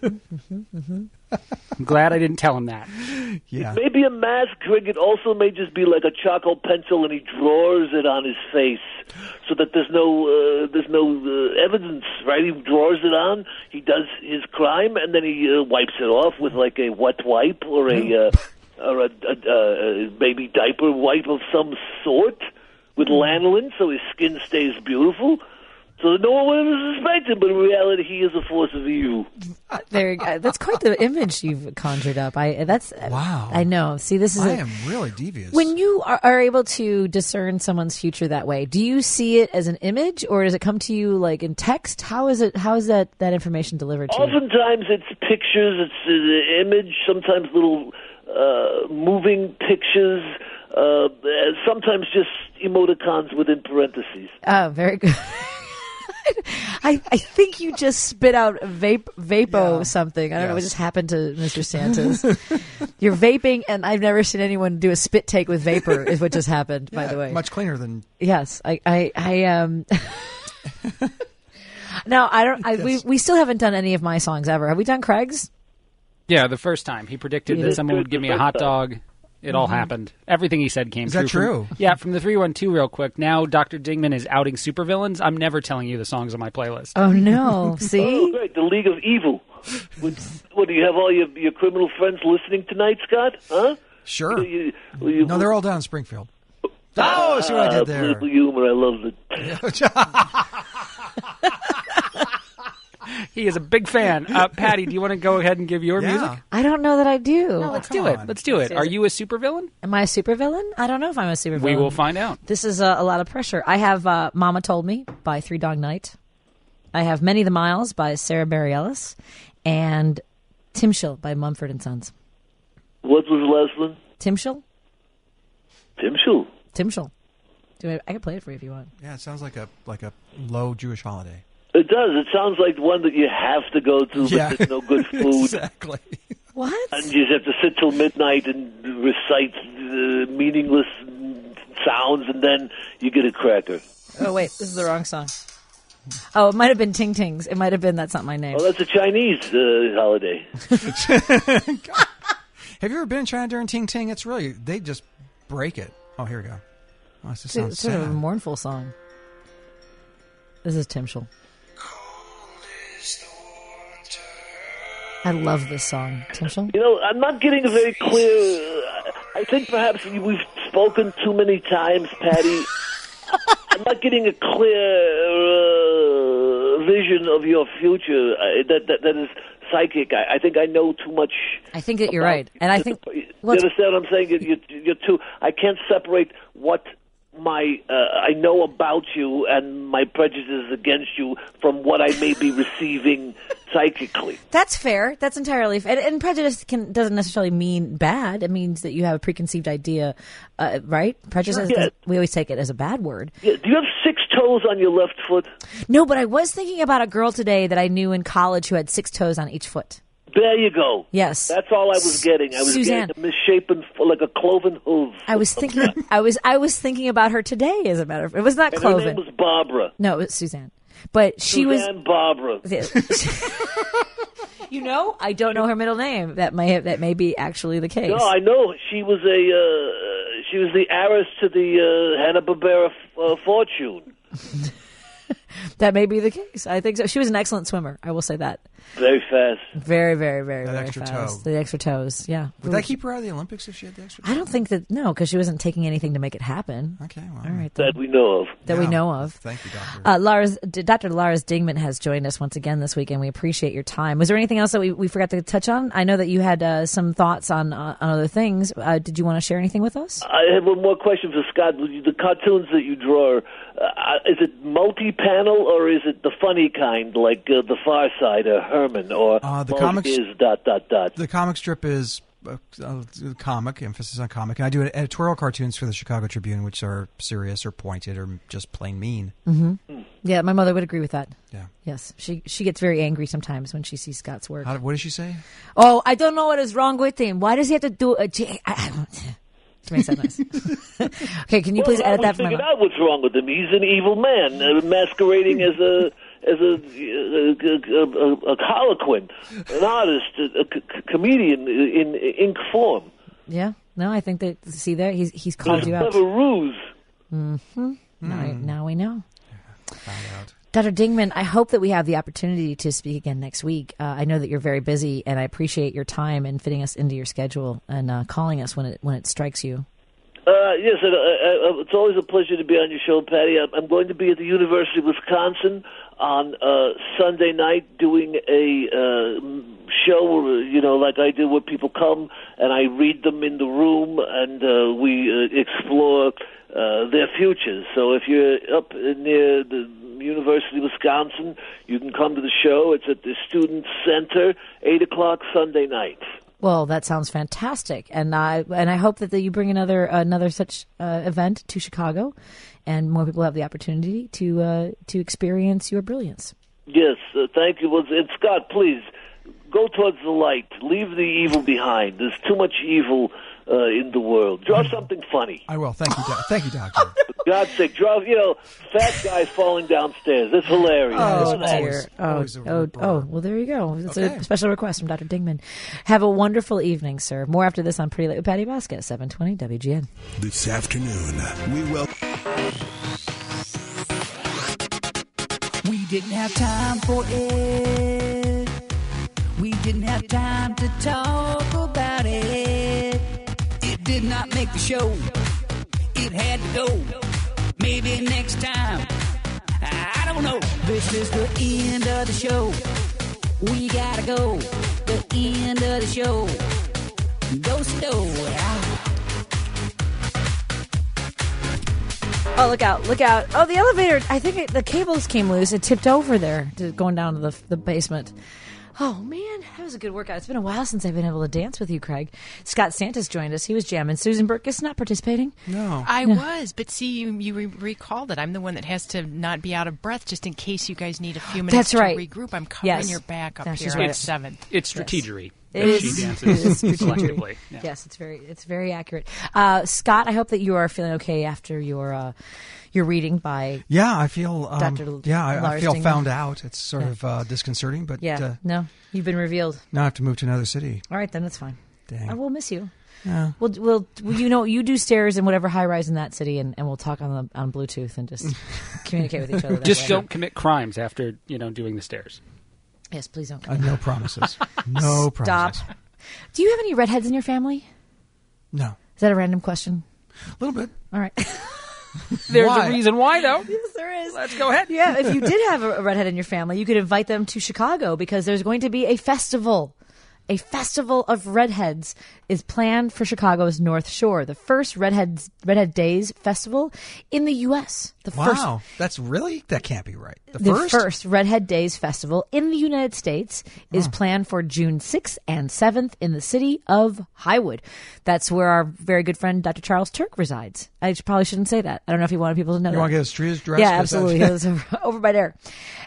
I'm glad I didn't tell him that. Yeah. Maybe a mask, Greg. It also may just be like a charcoal pencil, and he draws it on his face so that there's no evidence. Right? He draws it on. He does his crime, and then he wipes it off with like a wet wipe or a baby diaper wipe of some sort with lanolin, so his skin stays beautiful. So no one would have suspected, but in reality, he is a force of evil. There you go. That's quite the image you've conjured up. Wow. I know. See, this is. I am really devious. When you are able to discern someone's future that way, do you see it as an image, or does it come to you like in text? How is it? How is that information delivered to you? Oftentimes, it's pictures. It's the image. Sometimes little moving pictures. Sometimes just emoticons within parentheses. Oh, very good. I think you just spit out vapo something. I don't know what just happened to Mr. Santos. You're vaping, and I've never seen anyone do a spit take with vapor. Is what just happened, by the way. Much cleaner than. Yes, No, I don't. We still haven't done any of my songs ever. Have we done Craig's? Yeah, the first time he predicted that someone would give me a hot dog. It all happened. Everything he said came true. Is that true? Yeah, from the 312 real quick. Now Dr. Dingman is outing supervillains. I'm never telling you the songs on my playlist. Oh, no. See? Oh, great. The League of Evil. What, do you have all your criminal friends listening tonight, Scott? Huh? Sure. No, they're all down in Springfield. Oh, see what I did there. Political humor. I loved it. He is a big fan. Patty, do you want to go ahead and give your music? I don't know that I do. No, let's do it. Let's do it. Are you a supervillain? Am I a supervillain? I don't know if I'm a supervillain. We will find out. This is a lot of pressure. I have Mama Told Me by Three Dog Night. I have Many the Miles by Sarah Bareilles. And Timshel by Mumford & Sons. What was the last one? Timshel? Timshel. I can play it for you if you want. Yeah, it sounds like a low Jewish holiday. It does. It sounds like one that you have to go to, but there's no good food. Exactly. What? And you just have to sit till midnight and recite meaningless sounds, and then you get a cracker. Oh, wait. This is the wrong song. Oh, it might have been Ting Tings. It might have been That's Not My Name. Oh, that's a Chinese holiday. Have you ever been in China during Ting Ting? It's really, they just break it. Oh, here we go. Oh, this sounds it's sort of a mournful song. This is Timshel. I love this song. Timshel? You know, I'm not getting a very clear... I think perhaps we've spoken too many times, Patty. I'm not getting a clear vision of your future that is psychic. I think I know too much. I think that you're right. And I think... You understand what I'm saying? You're too... I can't separate what... I know about you and my prejudices against you from what I may be receiving psychically. That's fair. That's entirely fair. And prejudice doesn't necessarily mean bad. It means that you have a preconceived idea, right? Prejudice, Sure, yeah. We always take it as a bad word. Yeah. Do you have 6 toes on your left foot? No, but I was thinking about a girl today that I knew in college who had 6 toes on each foot. There you go. Yes. That's all I was getting. I was Suzanne. getting a misshapen, like a cloven hoof. I was thinking. I was thinking about her today. As a matter of fact, it was not and Cloven. her name was Barbara. No, it was Suzanne. But she Suzanne Barbara. You know, I don't know her middle name. That may be actually the case. No, I know she was the heiress to the Hanna-Barbera fortune. That may be the case. I think so. She was an excellent swimmer. I will say that. Very fast. Very, very, very, That very extra fast. toe. The extra toes, yeah. Would that keep her out of the Olympics if she had the extra toe? I don't think that, no, because she wasn't taking anything to make it happen. Okay, well. All right. That we know of. That we know of. Thank you, Doctor. Dr. Lars Dingman has joined us once again this week, and we appreciate your time. Was there anything else that we forgot to touch on? I know that you had some thoughts on other things. Did you want to share anything with us? I have one more question for Scott. The cartoons that you draw, is it multi-panel or is it the funny kind, like The Far Side or Herman, or the comics is ... The comic strip is comic, emphasis on comic, and I do editorial cartoons for the Chicago Tribune, which are serious or pointed or just plain mean. Mm-hmm. Yeah, my mother would agree with that. Yeah. Yes, she gets very angry sometimes when she sees Scott's work. What does she say? Oh, I don't know what is wrong with him. Why does he have to do a... To make that nice. Okay, can you please edit that for my mom? Out what's wrong with him. He's an evil man, masquerading as a harlequin, an artist, a comedian in ink form. Yeah, no, I think that, see there, he's called you out. It's a ruse. Mm-hmm. Now we know. Dr. Dingman, I hope that we have the opportunity to speak again next week. I know that you're very busy, and I appreciate your time and fitting us into your schedule and calling us when it strikes you. Yes, it's always a pleasure to be on your show, Patty. I'm going to be at the University of Wisconsin on Sunday night doing a show, like I do, where people come and I read them in the room and we explore their futures. So if you're up near the University of Wisconsin, you can come to the show. It's at the Student Center, 8 o'clock Sunday night. Well, that sounds fantastic, and I hope that you bring another such event to Chicago, and more people have the opportunity to experience your brilliance. Yes, thank you. And Scott, please go towards the light. Leave the evil behind. There's too much evil in the world. Draw something funny. I will. Thank you, Thank you, Doctor. For God's sake, draw, fat guys falling downstairs. That's hilarious. Oh, dear. Well, there you go. It's a special request from Dr. Dingman. Have a wonderful evening, sir. More after this on Pretty Late with Patty Basket, 720 WGN. This afternoon, we will... We didn't have time for it. We didn't have time to talk about it. It did not make the show. It had to go. Maybe next time. I don't know. This is the end of the show. We gotta go. The end of the show. Go slow. Oh, look out, look out. Oh, the elevator. I think the cables came loose. It tipped over there, going down to the basement. Oh, man, that was a good workout. It's been a while since I've been able to dance with you, Craig. Scott Santos joined us. He was jamming. Susan Burkus not participating? No. I was, but see, you recall that I'm the one that has to not be out of breath just in case you guys need a few minutes to regroup. I'm covering your back up here at 7. It's strategery. It she is. dances selectively. Yeah. Yes, it's very accurate. Scott, I hope that you are feeling okay after your reading by I feel Dr. I feel found out. It's sort of disconcerting, but no, you've been revealed. Now I have to move to another city. All right, then that's fine. Dang. I will miss you. Yeah. We'll you do stairs in whatever high rise in that city, and we'll talk on Bluetooth and just communicate with each other. Just don't commit crimes after doing the stairs. Yes, please don't. No promises. No promises. Stop. Do you have any redheads in your family? No. Is that a random question? A little bit. All right. There's a reason why, though. Yes, there is. Let's go ahead. Yeah, if you did have a redhead in your family, you could invite them to Chicago because there's going to be a festival. A festival of redheads is planned for Chicago's North Shore. The first Redhead Days festival in the U.S. That can't be right. The first Redhead Days festival in the United States is planned for June 6th and 7th in the city of Highwood. That's where our very good friend Dr. Charles Turk resides. I probably shouldn't say that. I don't know if he wanted people to know that. You want to get his trees dressed? Yeah, absolutely. He lives over by there.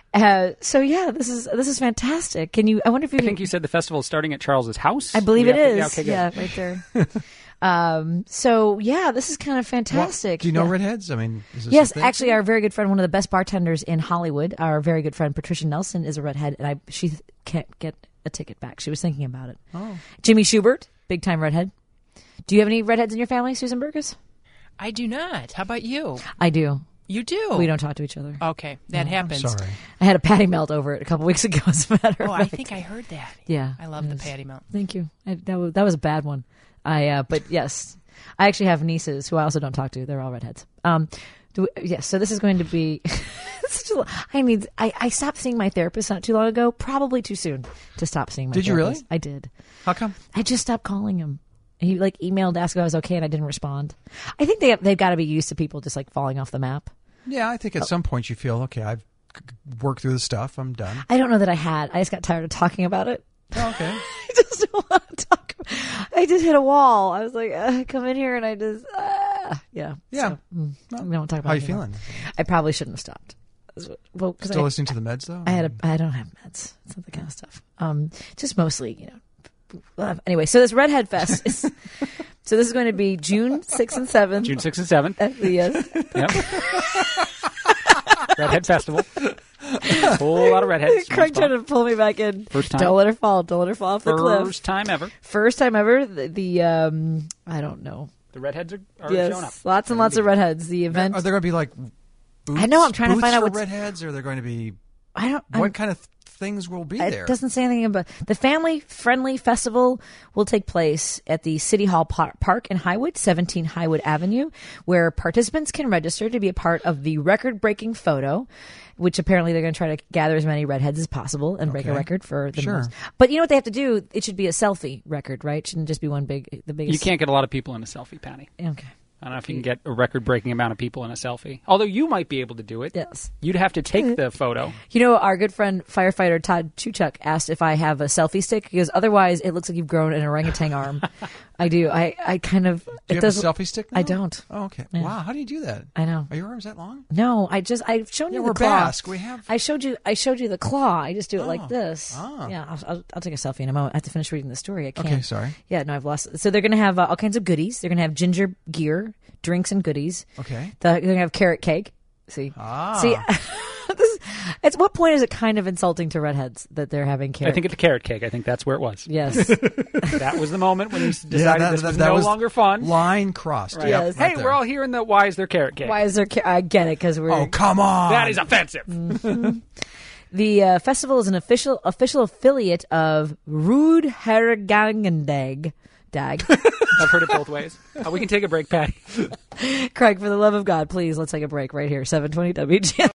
So yeah, this is fantastic. I wonder if you... I think you said the festival is starting at Charles's house? I believe it is. Yeah, okay, good. Yeah, right there. So yeah, this is kind of fantastic. Do you know redheads? I mean, is this yes, a thing? actually, our very good friend, one of the best bartenders in Hollywood, our very good friend Patricia Nelson is a redhead, and she can't get a ticket back. She was thinking about it. Oh, Jimmy Schubert, big time redhead. Do you have any redheads in your family, Susan Burkus? I do not. How about you? I do. You do? We don't talk to each other. Okay, that happens. I'm sorry. I had a patty melt over it a couple weeks ago, as a matter of fact. I think I heard that. Yeah. I love the patty melt. Thank you. That was a bad one. But yes, I actually have nieces who I also don't talk to. They're all redheads. So this is going to be... I stopped seeing my therapist not too long ago, probably too soon to stop seeing my therapist. Did you really? I did. How come? I just stopped calling him. He emailed to ask if I was okay, and I didn't respond. I think they've got to be used to people just falling off the map. Yeah, I think at some point you feel, okay, I've worked through the stuff. I'm done. I don't know that I had. I just got tired of talking about it. Oh, okay. I just don't want to talk. I just hit a wall. I was like, I come in here and I just, yeah. Yeah. So, we don't talk about How are you it anymore. feeling? I probably shouldn't have stopped. Well, Still listening to the meds though? I don't have meds. It's not the kind of stuff. Just mostly, anyway, so this Redhead Fest is, so this is going to be June 6th and 7th. June 6th and 7th. Yes. Yep. Redhead Festival. A whole lot of redheads. Craig tried to pull me back in. First time. Don't let her fall. Don't let her fall off the cliff. First time ever. First time ever. The I don't know. The redheads are yes, showing up. Lots and lots of redheads. The event. Are there going to be booths, I know. I'm trying to find out for what's redheads, or are there going to be? I don't. What kind of things will be there. It doesn't say anything about the family-friendly festival will take place at the City Hall Park in Highwood, 17 Highwood Avenue, where participants can register to be a part of the record-breaking photo, which apparently they're going to try to gather as many redheads as possible and break a record for the most. But you know what they have to do? It should be a selfie record, right? It shouldn't just be the biggest. You can't get a lot of people in a selfie, Patty. Okay. I don't know if you can get a record-breaking amount of people in a selfie. Although you might be able to do it. Yes. You'd have to take the photo. You know, our good friend firefighter Todd Chuchuk asked if I have a selfie stick because otherwise it looks like you've grown an orangutan arm. I do. I kind of. Do you have a selfie stick now? I don't. Oh, okay. Yeah. Wow. How do you do that? I know. Are your arms that long? No, I've shown you the we're claw. Basque. We have. I showed you the claw. I just do it like this. Oh. Yeah, I'll take a selfie in a moment. I have to finish reading the story. I can't. Okay, sorry. Yeah, no, I've lost. So they're going to have all kinds of goodies. They're going to have ginger gear, drinks, and goodies. Okay. They're going to have carrot cake. See. At what point is it kind of insulting to redheads that they're having carrot? I think it's the carrot cake. I think that's where it was. Yes. That was the moment when he decided this was no longer fun. Line crossed. Right. Yes. Hey, we're all hearing the why is there carrot cake? Why is there I get it because we're. Oh, come on. That is offensive. Mm-hmm. The festival is an official affiliate of Ruud Herregangendag. I've heard it both ways. We can take a break, Patty. Craig, for the love of God, please, let's take a break right here. 720 WGN.